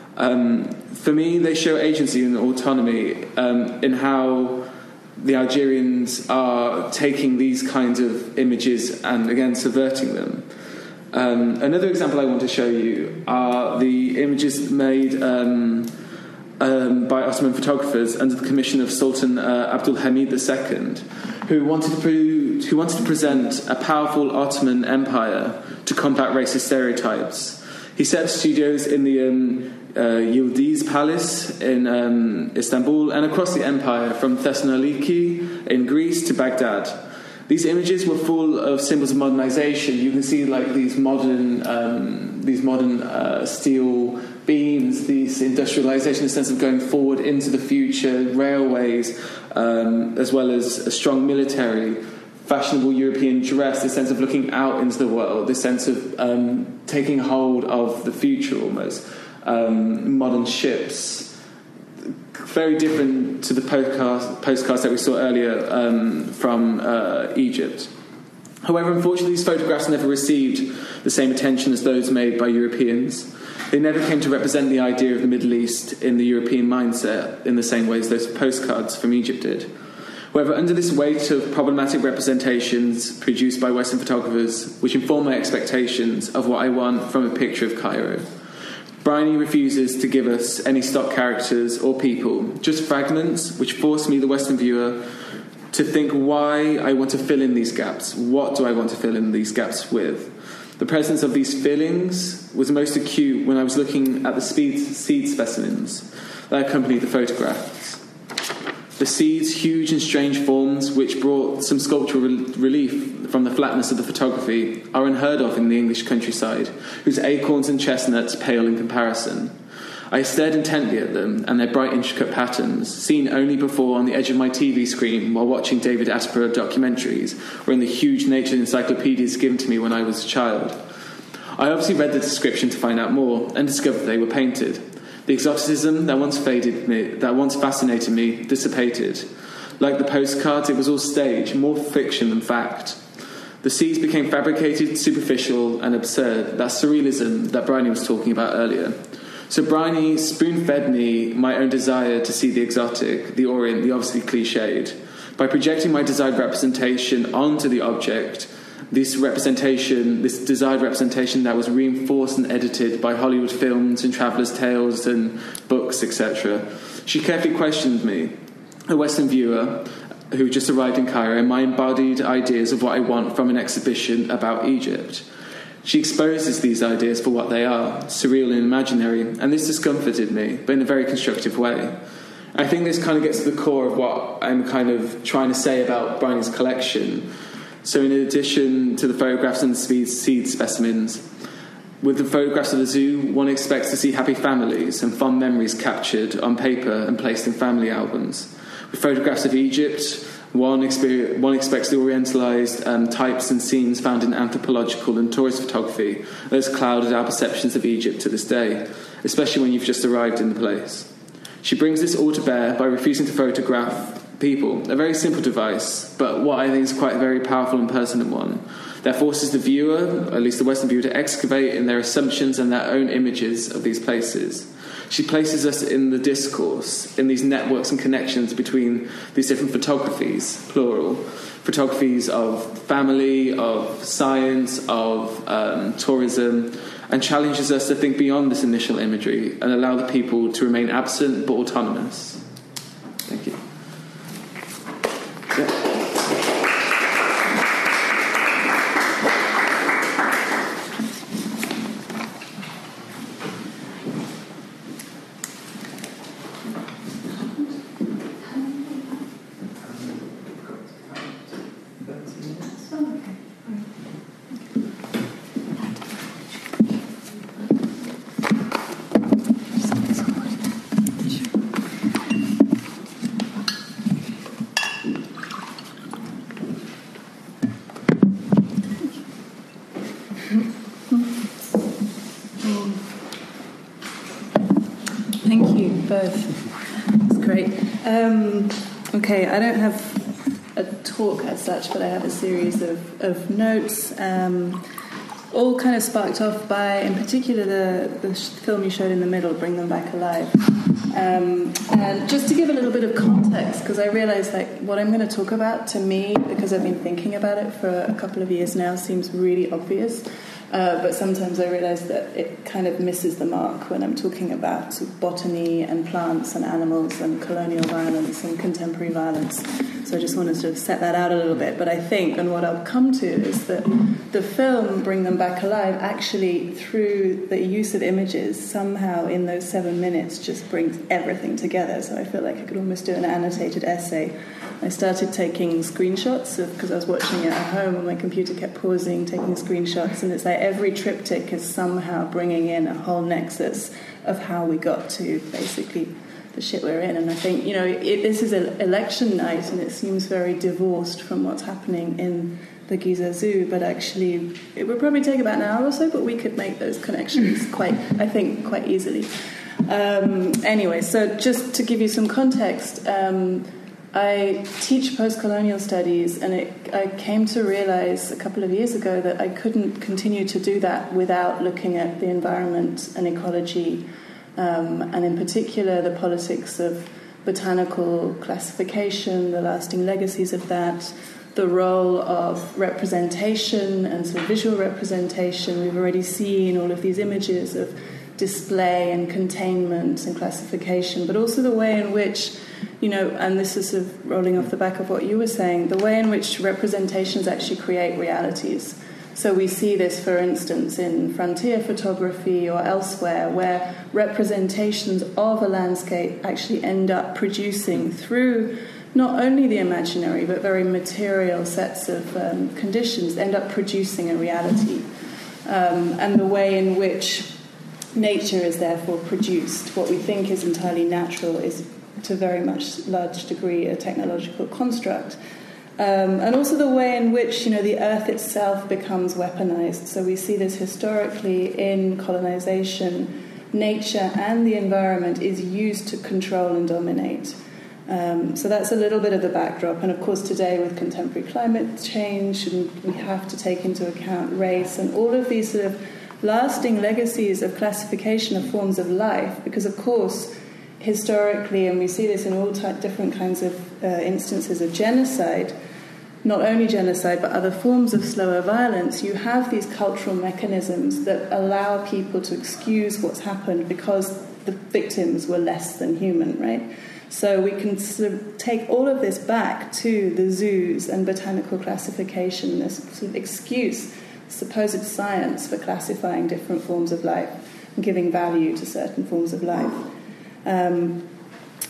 For me, they show agency and autonomy in how the Algerians are taking these kinds of images and, again, subverting them. Another example I want to show you are the images made by Ottoman photographers under the commission of Sultan Abdul Hamid II, who wanted to present a powerful Ottoman Empire to combat racist stereotypes. He set up studios in the Yildiz Palace in Istanbul and across the empire, from Thessaloniki in Greece to Baghdad. These images were full of symbols of modernization. You can see like these modern steel beams, these industrialization, a sense of going forward into the future, railways, as well as a strong military, fashionable European dress, this sense of looking out into the world, this sense of taking hold of the future almost. Modern ships, very different to the postcards that we saw earlier from Egypt. However, unfortunately, these photographs never received the same attention as those made by Europeans. They never came to represent the idea of the Middle East in the European mindset in the same way as those postcards from Egypt did. However, under this weight of problematic representations produced by Western photographers, which inform my expectations of what I want from a picture of Cairo, Bryony refuses to give us any stock characters or people, just fragments which force me, the Western viewer, to think why I want to fill in these gaps. What do I want to fill in these gaps with? The presence of these fillings was most acute when I was looking at the seed specimens that accompanied the photographs. The seeds, huge and strange forms which brought some sculptural relief from the flatness of the photography, are unheard of in the English countryside, whose acorns and chestnuts pale in comparison. I stared intently at them and their bright, intricate patterns, seen only before on the edge of my TV screen while watching David Attenborough documentaries or in the huge nature encyclopedias given to me when I was a child. I obviously read the description to find out more and discovered they were painted. The exoticism that once fascinated me, dissipated. Like the postcards, it was all stage, more fiction than fact. The seeds became fabricated, superficial, and absurd. That surrealism that Bryony was talking about earlier. So Bryony spoon-fed me my own desire to see the exotic, the Orient, the obviously cliched. By projecting my desired representation onto the object, this desired representation that was reinforced and edited by Hollywood films and traveller's tales and books, etc. She carefully questioned me, a Western viewer who just arrived in Cairo, and my embodied ideas of what I want from an exhibition about Egypt. She exposes these ideas for what they are, surreal and imaginary, and this discomforted me, but in a very constructive way. I think this kind of gets to the core of what I'm kind of trying to say about Bryony's collection. So in addition to the photographs and seed specimens, With the photographs of the zoo, one expects to see happy families and fond memories captured on paper and placed in family albums. With photographs of Egypt, one expects the orientalised types and scenes found in anthropological and tourist photography that has clouded our perceptions of Egypt to this day, especially when you've just arrived in the place. She brings this all to bear by refusing to photograph people, a very simple device, but what I think is quite a very powerful and pertinent one, that forces the viewer, at least the Western viewer, to excavate in their assumptions and their own images of these places. She places us in the discourse, in these networks and connections between these different photographies, plural, photographies of family, of science, of tourism, and challenges us to think beyond this initial imagery and allow the people to remain absent but autonomous. Thank you. Yeah. Thank you both. It's great. Okay, I don't have a talk as such, but I have a series of notes, all kind of sparked off by, in particular, the film you showed in the middle, Bring Them Back Alive. And just to give a little bit of context, because I realised what I'm going to talk about, to me, because I've been thinking about it for a couple of years now, seems really obvious. But sometimes I realise that it kind of misses the mark when I'm talking about botany and plants and animals and colonial violence and contemporary violence. So I just wanted to set that out a little bit. But I think, and what I'll come to, is that the film Bring Them Back Alive actually, through the use of images, somehow in those 7 minutes just brings everything together. So I feel like I could almost do an annotated essay. I started taking screenshots because I was watching it at home and my computer kept pausing, taking screenshots, and it's like every triptych is somehow bringing in a whole nexus of how we got to basically the shit we're in. And I think, this is an election night and it seems very divorced from what's happening in the Giza Zoo, but actually it would probably take about an hour or so, but we could make those connections quite easily. Anyway, so just to give you some context, I teach post-colonial studies, and I came to realise a couple of years ago that I couldn't continue to do that without looking at the environment and ecology, and in particular the politics of botanical classification, the lasting legacies of that, the role of representation and sort of visual representation. We've already seen all of these images of display and containment and classification, but also the way in which, and this is sort of rolling off the back of what you were saying, the way in which representations actually create realities. So we see this, for instance, in frontier photography or elsewhere, where representations of a landscape actually end up producing, through not only the imaginary but very material sets of conditions, end up producing a reality. And the way in which nature is therefore produced, what we think is entirely natural, is to very much large degree a technological construct. And also the way in which, the earth itself becomes weaponized. So we see this historically in colonization. Nature and the environment is used to control and dominate. So that's a little bit of the backdrop. And of course today with contemporary climate change, we have to take into account race and all of these sort of lasting legacies of classification of forms of life, because of course historically, and we see this in all different kinds of instances of genocide, not only genocide but other forms of slower violence, you have these cultural mechanisms that allow people to excuse what's happened because the victims were less than human, right? So we can sort of take all of this back to the zoos and botanical classification, this sort of excuse, supposed science for classifying different forms of life and giving value to certain forms of life. And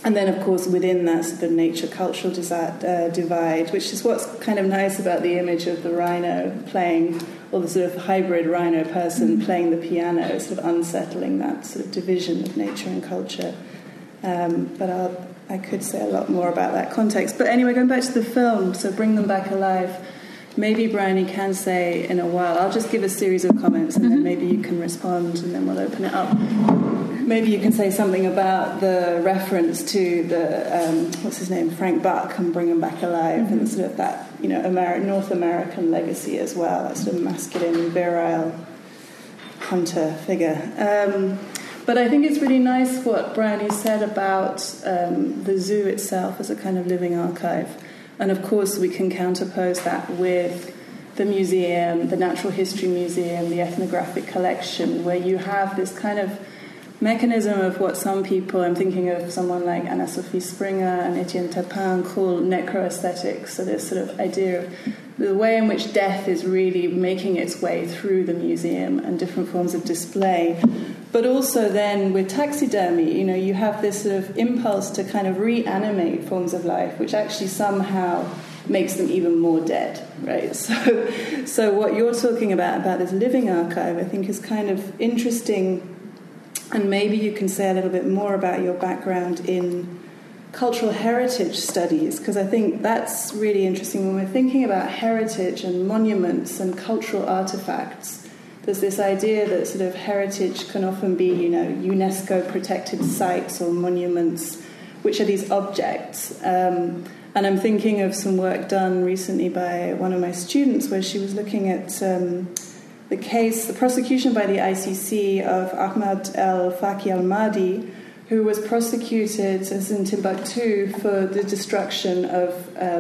And then, of course, within that's the nature-cultural divide, which is what's kind of nice about the image of the rhino playing, or the sort of hybrid rhino person playing the piano, sort of unsettling that sort of division of nature and culture. But I could say a lot more about that context. But anyway, going back to the film, so Bring Them Back Alive, maybe Bryony can say in a while, I'll just give a series of comments and then maybe you can respond and then we'll open it up. Maybe you can say something about the reference to the, what's his name, Frank Buck and Bring Them Back Alive and sort of that, you know, North American legacy as well, that sort of masculine, virile hunter figure. But I think it's really nice what Bryony said about the zoo itself as a kind of living archive. And of course we can counterpose that with the museum, the Natural History Museum, the ethnographic collection, where you have this kind of mechanism of what some people, I'm thinking of someone like Anna-Sophie Springer and Etienne Tapin, call necroaesthetics, so this sort of idea of the way in which death is really making its way through the museum and different forms of display. But also then with taxidermy, you know, you have this sort of impulse to kind of reanimate forms of life, which actually somehow makes them even more dead, right? So what you're talking about this living archive, I think is kind of interesting. And maybe you can say a little bit more about your background in cultural heritage studies, because I think that's really interesting when we're thinking about heritage and monuments and cultural artifacts. There's this idea that sort of heritage can often be, you know, UNESCO protected sites or monuments, which are these objects. And I'm thinking of some work done recently by one of my students where she was looking at the prosecution by the ICC of Ahmad el-Faki al-Mahdi, who was prosecuted as in Timbuktu for the destruction of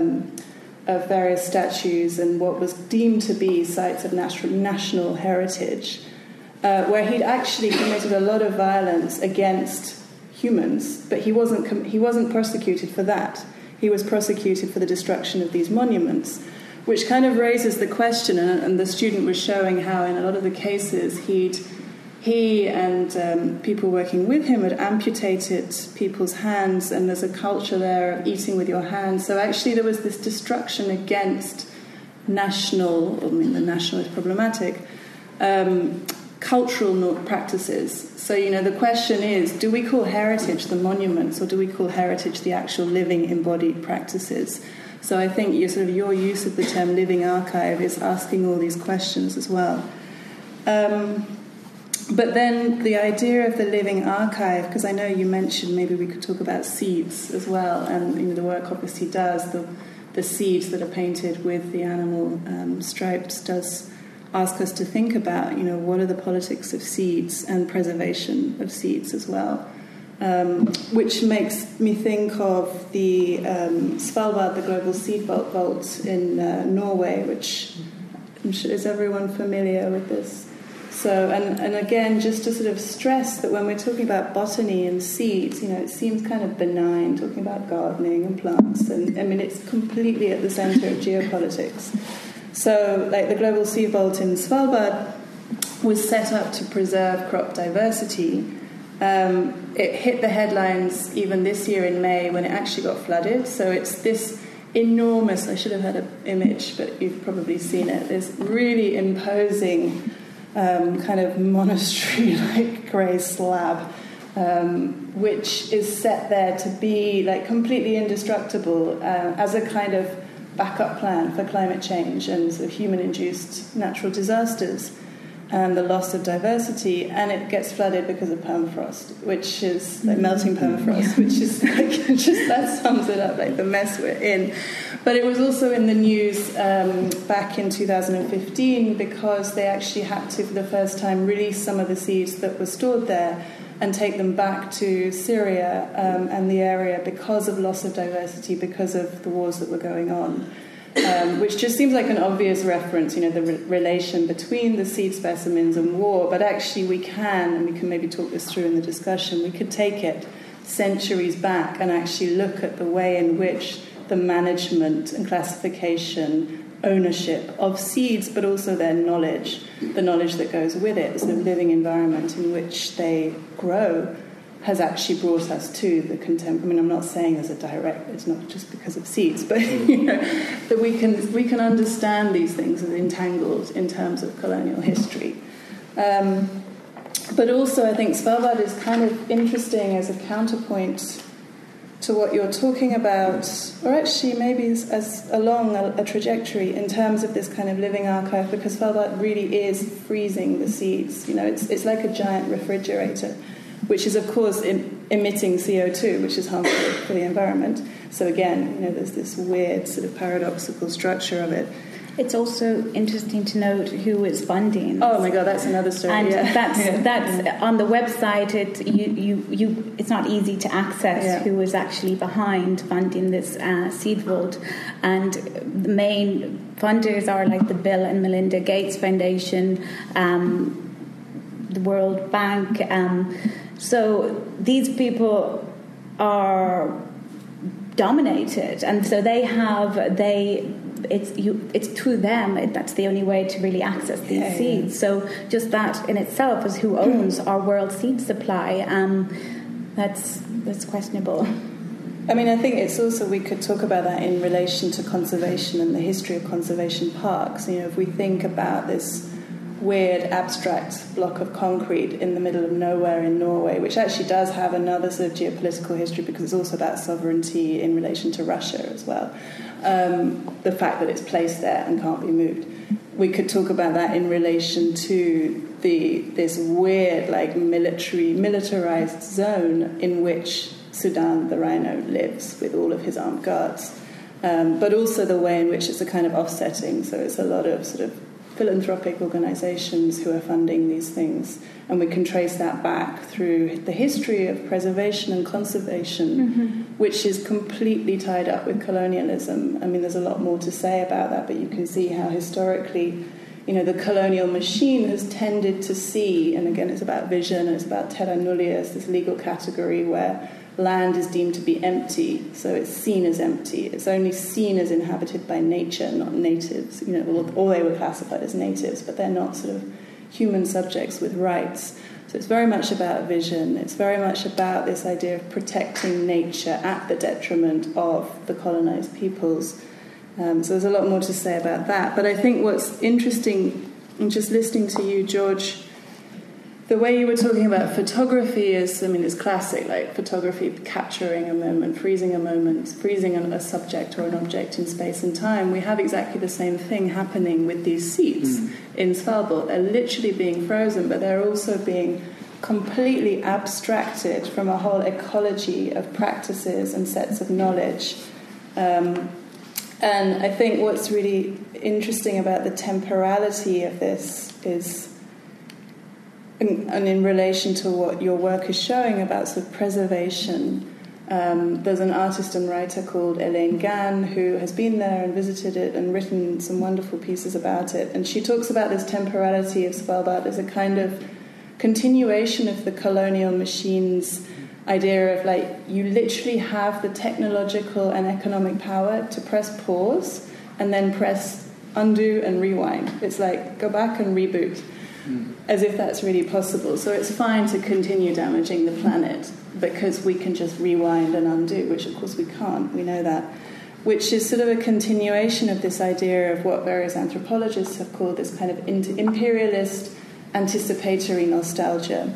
various statues and what was deemed to be sites of national heritage, where he'd actually committed a lot of violence against humans, but he wasn't prosecuted for that. He was prosecuted for the destruction of these monuments, which kind of raises the question, and the student was showing how in a lot of the cases he and people working with him had amputated people's hands, and there's a culture there of eating with your hands. So actually there was this destruction against the national is problematic, cultural practices. So, you know, the question is, do we call heritage the monuments, or do we call heritage the actual living embodied practices? So I think your use of the term living archive is asking all these questions as well. But then the idea of the living archive, because I know you mentioned maybe we could talk about seeds as well, and you know, the work obviously does, the seeds that are painted with the animal stripes does ask us to think about, you know, what are the politics of seeds and preservation of seeds as well. Which makes me think of the Svalbard, the Global Seed Vault in Norway, which I'm sure, is everyone familiar with this? So, and again, just to sort of stress that when we're talking about botany and seeds, you know, it seems kind of benign talking about gardening and plants, and I mean, it's completely at the centre of geopolitics. So, like the Global Seed Vault in Svalbard was set up to preserve crop diversity. It hit the headlines even this year in May when it actually got flooded. So it's this enormous, I should have had an image, but you've probably seen it, this really imposing kind of monastery-like grey slab, which is set there to be like completely indestructible as a kind of backup plan for climate change and sort of human-induced natural disasters and the loss of diversity, and it gets flooded because of permafrost, which is like melting permafrost, which is like just that sums it up, like the mess we're in. But it was also in the news back in 2015 because they actually had to, for the first time, release some of the seeds that were stored there and take them back to Syria and the area because of loss of diversity, because of the wars that were going on. Which just seems like an obvious reference, you know, the relation between the seed specimens and war, but actually we can, and we can maybe talk this through in the discussion, we could take it centuries back and actually look at the way in which the management and classification, ownership of seeds, but also their knowledge, the knowledge that goes with it, the sort of living environment in which they grow, has actually brought us to the contemporary. I mean, I'm not saying there's a direct, it's not just because of seeds, but that we can understand these things as entangled in terms of colonial history. But also I think Svalbard is kind of interesting as a counterpoint to what you're talking about, or actually maybe as along a trajectory in terms of this kind of living archive, because Svalbard really is freezing the seeds. It's like a giant refrigerator, which is, of course, emitting CO2, which is harmful for the environment. So again, there's this weird sort of paradoxical structure of it. It's also interesting to note who is funding. Oh my God, that's another story. And that's on the website. It's not easy to access who is actually behind funding this seed vault, and the main funders are like the Bill and Melinda Gates Foundation, the World Bank. So these people are dominated, and so it's through them. That's the only way to really access these seeds. So just that in itself is who owns our world seed supply. That's questionable. I mean, I think it's also, we could talk about that in relation to conservation and the history of conservation parks. If we think about this weird abstract block of concrete in the middle of nowhere in Norway, which actually does have another sort of geopolitical history because it's also about sovereignty in relation to Russia as well. The fact that it's placed there and can't be moved. We could talk about that in relation to this weird, like militarized zone in which Sudan the rhino lives with all of his armed guards, but also the way in which it's a kind of offsetting. So it's a lot of sort of philanthropic organizations who are funding these things, and we can trace that back through the history of preservation and conservation, which is completely tied up with colonialism. I mean, there's a lot more to say about that, but you can see how historically, the colonial machine has tended to see, and again, it's about vision, and it's about terra nullius, this legal category where land is deemed to be empty, so it's seen as empty. It's only seen as inhabited by nature, not natives. Or they were classified as natives, but they're not sort of human subjects with rights. So it's very much about vision. It's very much about this idea of protecting nature at the detriment of the colonized peoples. So there's a lot more to say about that. But I think what's interesting, in just listening to you, George, the way you were talking about photography is, it's classic, like photography capturing a moment, freezing a subject or an object in space and time. We have exactly the same thing happening with these seeds in Svalbard. They're literally being frozen, but they're also being completely abstracted from a whole ecology of practices and sets of knowledge. And I think what's really interesting about the temporality of this is, and in relation to what your work is showing about sort of preservation, there's an artist and writer called Elaine Gann who has been there and visited it and written some wonderful pieces about it. And she talks about this temporality of Svalbard as a kind of continuation of the colonial machine's idea of, like, you literally have the technological and economic power to press pause and then press undo and rewind. It's like, go back and reboot. As if that's really possible. So it's fine to continue damaging the planet because we can just rewind and undo, which of course we can't, we know that. Which is sort of a continuation of this idea of what various anthropologists have called this kind of imperialist anticipatory nostalgia.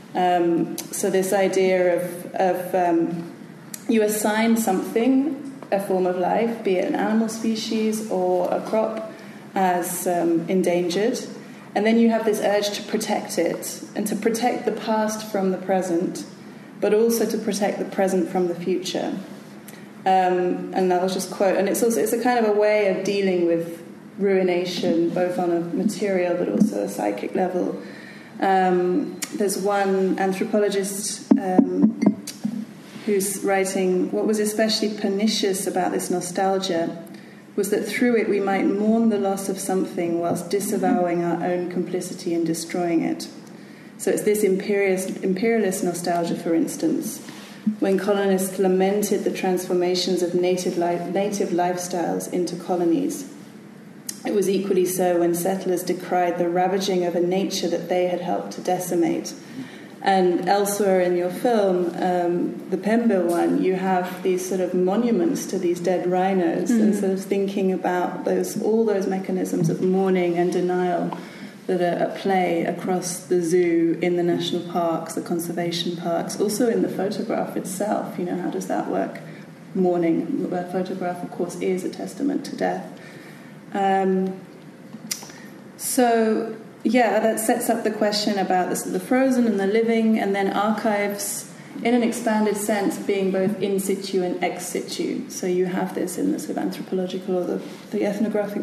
So this idea of you assign something, a form of life, be it an animal species or a crop, as endangered, and then you have this urge to protect it, and to protect the past from the present, but also to protect the present from the future. And I'll just quote, and it's a kind of a way of dealing with ruination, both on a material but also a psychic level. There's one anthropologist who's writing, what was especially pernicious about this nostalgia was that through it we might mourn the loss of something whilst disavowing our own complicity in destroying it. So it's this imperialist nostalgia, for instance, when colonists lamented the transformations of native lifestyles into colonies. It was equally so when settlers decried the ravaging of a nature that they had helped to decimate. And elsewhere in your film, the Pembe one, you have these sort of monuments to these dead rhinos, and sort of thinking about all those mechanisms of mourning and denial that are at play across the zoo, in the national parks, the conservation parks, also in the photograph itself. How does that work? Mourning, a photograph, of course, is a testament to death. So, that sets up the question about the frozen and the living, and then archives, in an expanded sense, being both in situ and ex situ. So you have this in the sort of anthropological or the ethnographic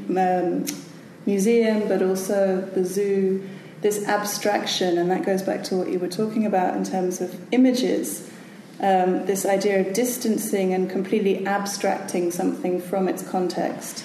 museum, but also the zoo, this abstraction, and that goes back to what you were talking about in terms of images, this idea of distancing and completely abstracting something from its context.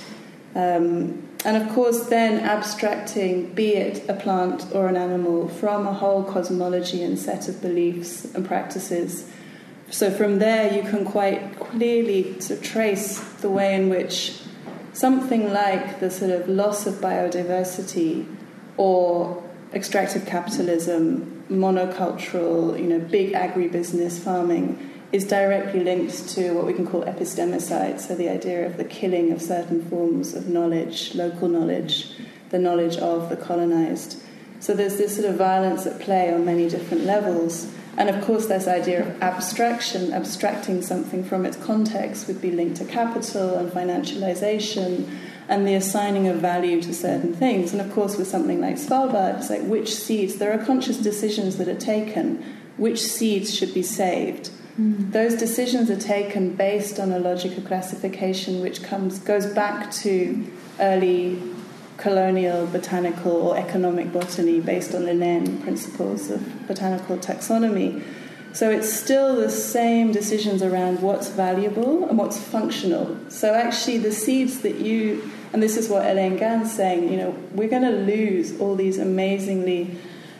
And of course then abstracting, be it a plant or an animal, from a whole cosmology and set of beliefs and practices. So from there you can quite clearly sort of trace the way in which something like the sort of loss of biodiversity or extractive capitalism, monocultural, big agribusiness farming is directly linked to what we can call epistemicide, so the idea of the killing of certain forms of knowledge, local knowledge, the knowledge of the colonized. So there's this sort of violence at play on many different levels. And of course this idea of abstraction, abstracting something from its context, would be linked to capital and financialization and the assigning of value to certain things. And of course with something like Svalbard, it's like which seeds, there are conscious decisions that are taken, which seeds should be saved. Those decisions are taken based on a logic of classification which goes back to early colonial botanical or economic botany based on Linnaean principles of botanical taxonomy. So it's still the same decisions around what's valuable and what's functional. So actually the seeds that and this is what Elaine Gann's saying, we're going to lose all these amazingly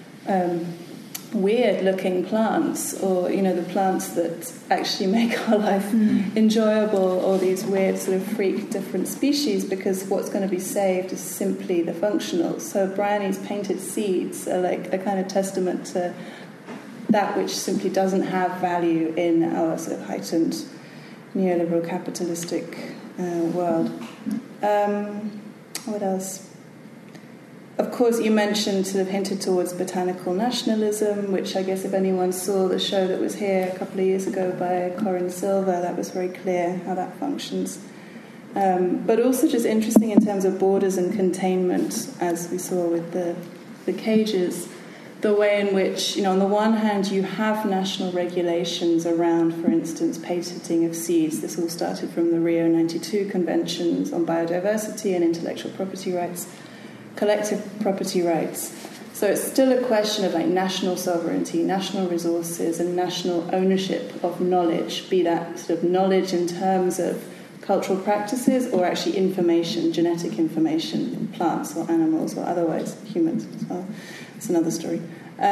weird-looking plants, or the plants that actually make our life enjoyable, or these weird sort of freak different species, because what's going to be saved is simply the functional. So Bryony's painted seeds are like a kind of testament to that which simply doesn't have value in our sort of heightened neoliberal capitalistic world. What else? Of course, you mentioned, sort of hinted towards botanical nationalism, which I guess if anyone saw the show that was here a couple of years ago by Corinne Silva, that was very clear how that functions. But also just interesting in terms of borders and containment, as we saw with the cages, the way in which, on the one hand, you have national regulations around, for instance, patenting of seeds. This all started from the Rio 92 conventions on biodiversity and intellectual property rights, collective property rights. So it's still a question of national sovereignty, national resources, and national ownership of knowledge, be that sort of knowledge in terms of cultural practices or actually information, genetic information in plants or animals or otherwise humans as well. It's another story.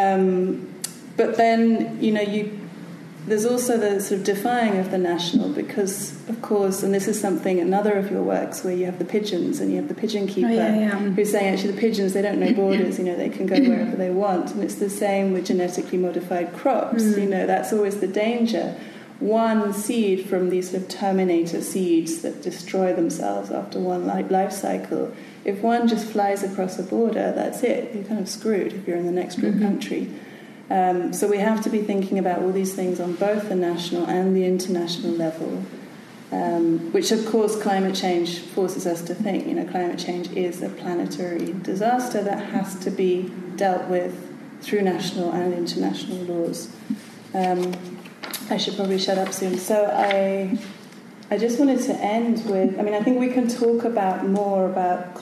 But then, there's also the sort of defying of the national, because, of course, and this is something, another of your works, where you have the pigeons and you have the pigeon keeper who's saying, actually, the pigeons, they don't know borders, they can go wherever they want. And it's the same with genetically modified crops. That's always the danger. One seed from these sort of terminator seeds that destroy themselves after one life cycle, if one just flies across a border, that's it. You're kind of screwed if you're in the next country. So we have to be thinking about all these things on both the national and the international level, which, of course, climate change forces us to think. Climate change is a planetary disaster that has to be dealt with through national and international laws. I should probably shut up soon. So I just wanted to end with, I think we can talk more about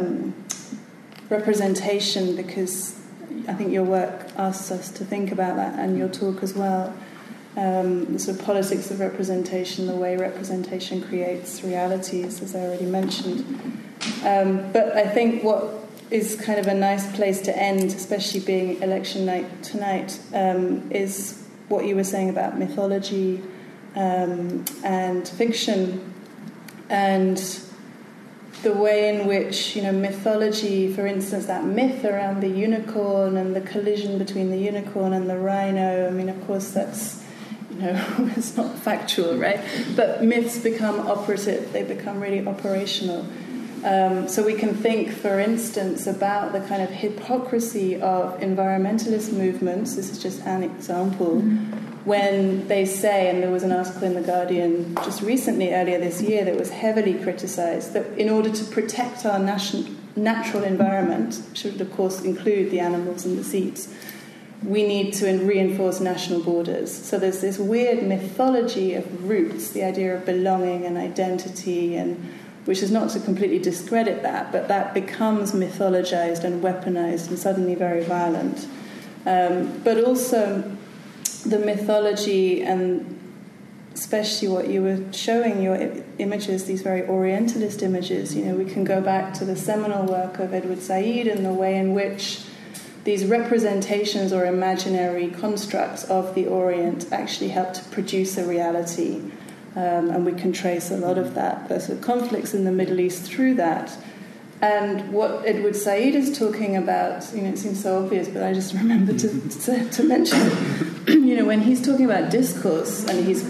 representation, because I think your work asks us to think about that, and your talk as well. The sort of politics of representation, the way representation creates realities, as I already mentioned. But I think what is kind of a nice place to end, especially being election night tonight, is what you were saying about mythology and fiction, and the way in which, mythology, for instance, that myth around the unicorn and the collision between the unicorn and the rhino, of course that's, it's not factual, right? But myths become operative, they become really operational. So we can think, for instance, about the kind of hypocrisy of environmentalist movements. This is just an example. When they say, and there was an article in The Guardian just recently, earlier this year, that was heavily criticised, that in order to protect our natural environment, which would of course include the animals and the seeds, we need to reinforce national borders. So there's this weird mythology of roots, the idea of belonging and identity, and which is not to completely discredit that, but that becomes mythologized and weaponized and suddenly very violent. But also the mythology, and especially what you were showing, your images, these very Orientalist images, we can go back to the seminal work of Edward Said and the way in which these representations or imaginary constructs of the Orient actually help to produce a reality. And we can trace a lot of that, the sort of conflicts in the Middle East through that. And what Edward Said is talking about, it seems so obvious, but I just remembered to mention it. When he's talking about discourse, and he's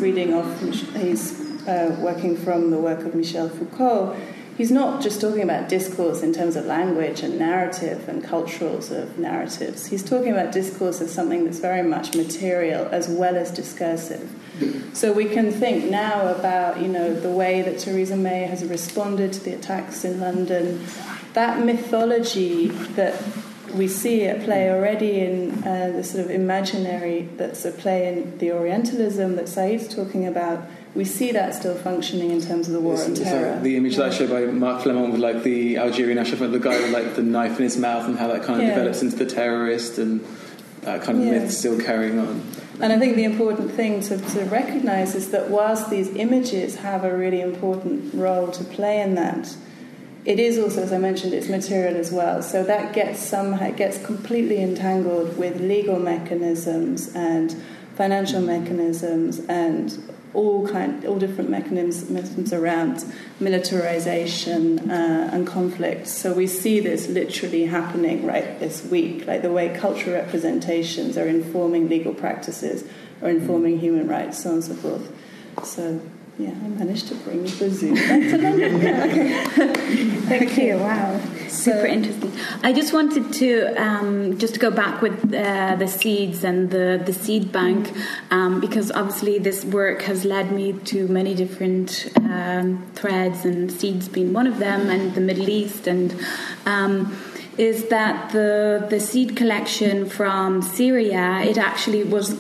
working from the work of Michel Foucault, he's not just talking about discourse in terms of language and narrative and cultural sort of narratives. He's talking about discourse as something that's very much material as well as discursive. So we can think now about, the way that Theresa May has responded to the attacks in London. That mythology that we see at play already in the sort of imaginary that's at play in the Orientalism that Said's talking about, we see that still functioning in terms of the war on terror. Like the image that I showed by Marc Flemont with the Algerian National Front, the guy with the knife in his mouth, and how that kind of develops into the terrorist, and that kind of myth still carrying on. And I think the important thing to recognise is that whilst these images have a really important role to play in that, it is also, as I mentioned, it's material as well. So that gets completely entangled with legal mechanisms and financial mechanisms and all different mechanisms around militarization and conflict. So we see this literally happening right this week, like the way cultural representations are informing legal practices or informing human rights, so on and so forth. So, I managed to bring the zoo back to London. Thank you. Wow. Super interesting. I just wanted to just go back with the seeds and the seed bank, because obviously this work has led me to many different threads, and seeds being one of them, and the Middle East, and is that the seed collection from Syria, it actually was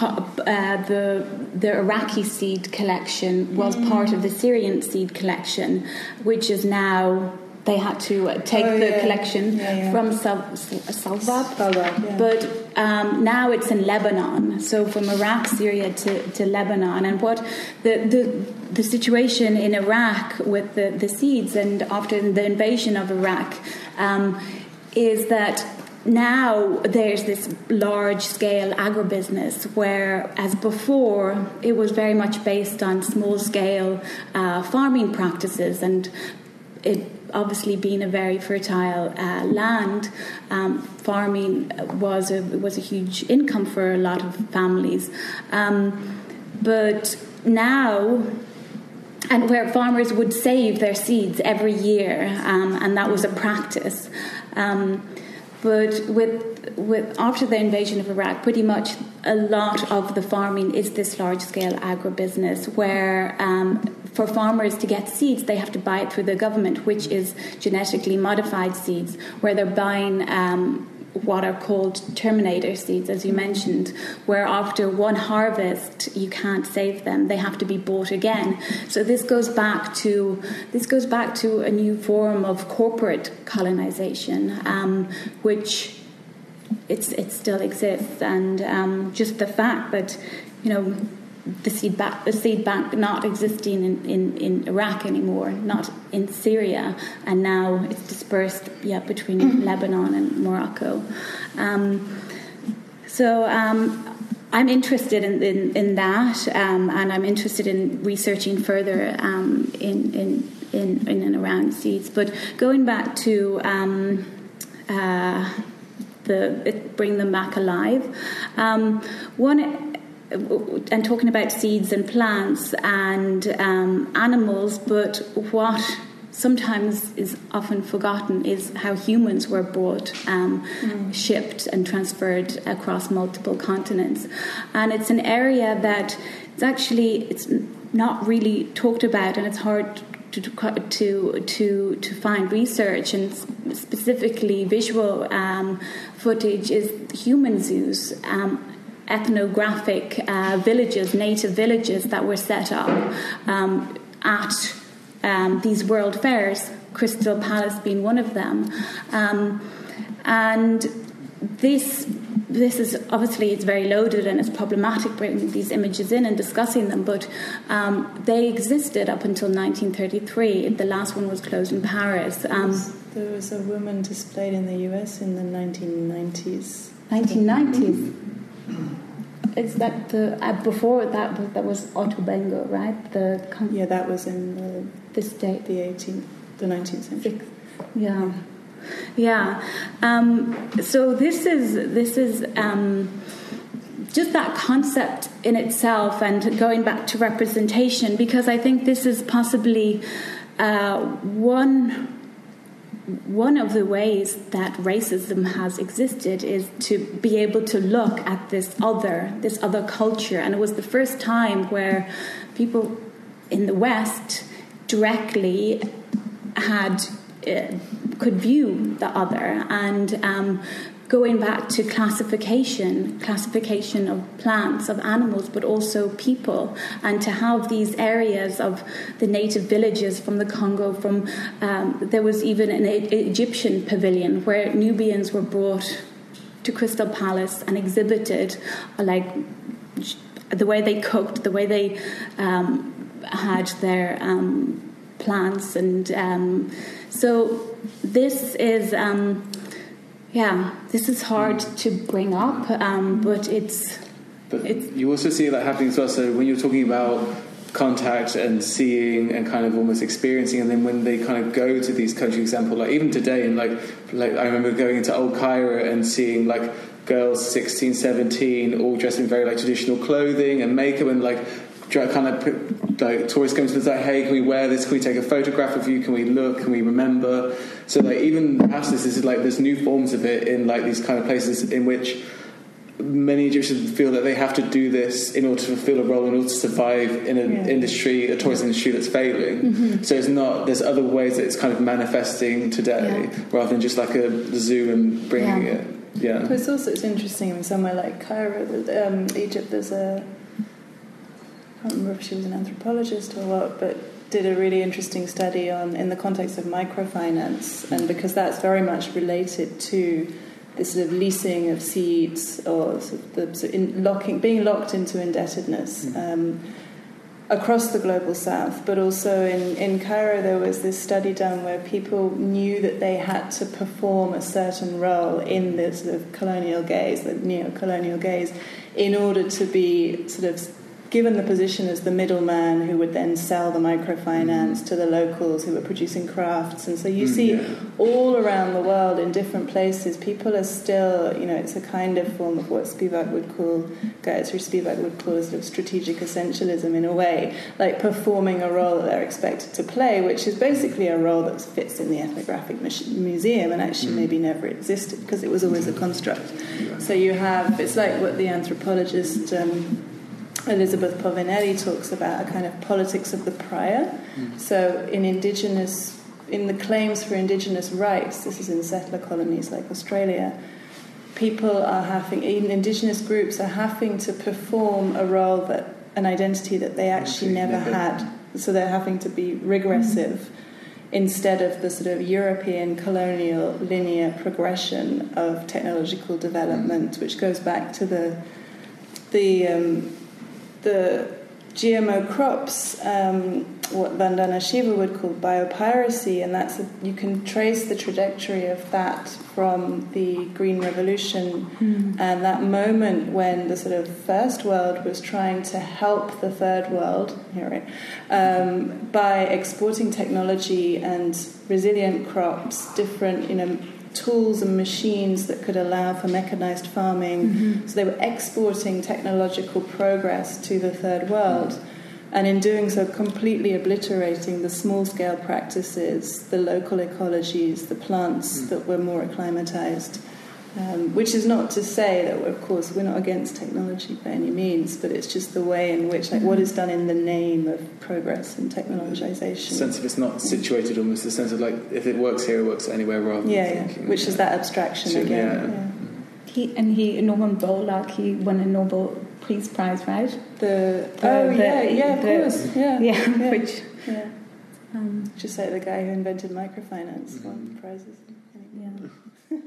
the Iraqi seed collection was part of the Syrian seed collection, which is now they had to take collection from Salvab, but now it's in Lebanon. So from Iraq, Syria to Lebanon, and what the situation in Iraq with the seeds, and after the invasion of Iraq, is that now there's this large-scale agribusiness, whereas before it was very much based on small-scale farming practices, and it obviously being a very fertile land, farming was a huge income for a lot of families. But now, and where farmers would save their seeds every year, and that was a practice. But with after the invasion of Iraq, pretty much a lot of the farming is this large-scale agribusiness where for farmers to get seeds, they have to buy it through the government, which is genetically modified seeds, where they're buying what are called terminator seeds, as you mentioned, where after one harvest you can't save them; they have to be bought again. So this goes back to a new form of corporate colonization, which it still exists, and just the fact that the seed bank not existing in Iraq anymore, not in Syria, and now it's dispersed between Lebanon and Morocco. So I'm interested in that, and I'm interested in researching further in in and around seeds. But going back to bring them back alive, and talking about seeds and plants and animals, but what sometimes is often forgotten is how humans were brought, shipped and transferred across multiple continents. And it's an area that it's not really talked about, and it's hard to find research, and specifically visual footage is human zoos, ethnographic villages, native villages that were set up at these world fairs, Crystal Palace being one of them. And this is obviously, it's very loaded and it's problematic bringing these images in and discussing them, but they existed up until 1933. The last one was closed in Paris. There was a woman displayed in the US in the 1990s. 1990s? Is that before that was Otto Benga, right? Yeah, that was in the 19th century. Yeah. So this is just that concept in itself, and going back to representation, because I think this is possibly one of the ways that racism has existed, is to be able to look at this other culture. And it was the first time where people in the West directly could view the other, and going back to classification of plants, of animals, but also people, and to have these areas of the native villages from the Congo, there was even an Egyptian pavilion where Nubians were brought to Crystal Palace and exhibited, like the way they cooked, the way they had their plants, and so this is this is hard to bring up, but it's. You also see that happening as well. So when you're talking about contact and seeing and kind of almost experiencing, and then when they kind of go to these country example, like even today, and like I remember going into Old Cairo and seeing like girls 16, 17 all dressed in very like traditional clothing and makeup, and like kind of like tourists come to the site, hey, can we wear this? Can we take a photograph of you? Can we look? Can we remember? So like even past this is like there's new forms of it in like these kind of places in which many Egyptians feel that they have to do this in order to fulfill a role, in order to survive in an industry, a tourist industry that's failing. Mm-hmm. So there's other ways that it's kind of manifesting today, rather than just like a zoo and bringing it. Yeah. But it's interesting in somewhere like Cairo, Egypt, there's I can't remember if she was an anthropologist or what, but did a really interesting study in the context of microfinance, and because that's very much related to this sort of leasing of seeds, or sort of being locked into indebtedness across the global south. But also in Cairo there was this study done where people knew that they had to perform a certain role in the sort of colonial gaze, the neo-colonial gaze, in order to be sort of given the position as the middleman who would then sell the microfinance to the locals who were producing crafts. And so you see all around the world in different places, people are still, it's a kind of form of what Gayatri Spivak would call a sort of strategic essentialism in a way, like performing a role that they're expected to play, which is basically a role that fits in the ethnographic museum and actually maybe never existed because it was always a construct. So it's like what the anthropologist Elizabeth Povinelli talks about, a kind of politics of the prior. So in the claims for indigenous rights, this is in settler colonies like Australia, indigenous groups are having to perform a role, an identity that they actually never had. So they're having to be regressive instead of the sort of European colonial linear progression of technological development, which goes back to the GMO crops, what Vandana Shiva would call biopiracy, and you can trace the trajectory of that from the Green Revolution and that moment when the sort of first world was trying to help the third world, by exporting technology and resilient crops, different, tools and machines that could allow for mechanized farming. So they were exporting technological progress to the third world, and in doing so completely obliterating the small-scale practices, the local ecologies, the plants that were more acclimatized. Which is not to say that, of course, we're not against technology by any means, but it's just the way in which, what is done in the name of progress and technologization. The sense of it's not situated, almost the sense of if it works here, it works anywhere, rather than thinking, which is that abstraction again. Norman Borlaug, he won a Nobel Peace Prize, right? Of course, which just like the guy who invented microfinance won prizes. Yeah.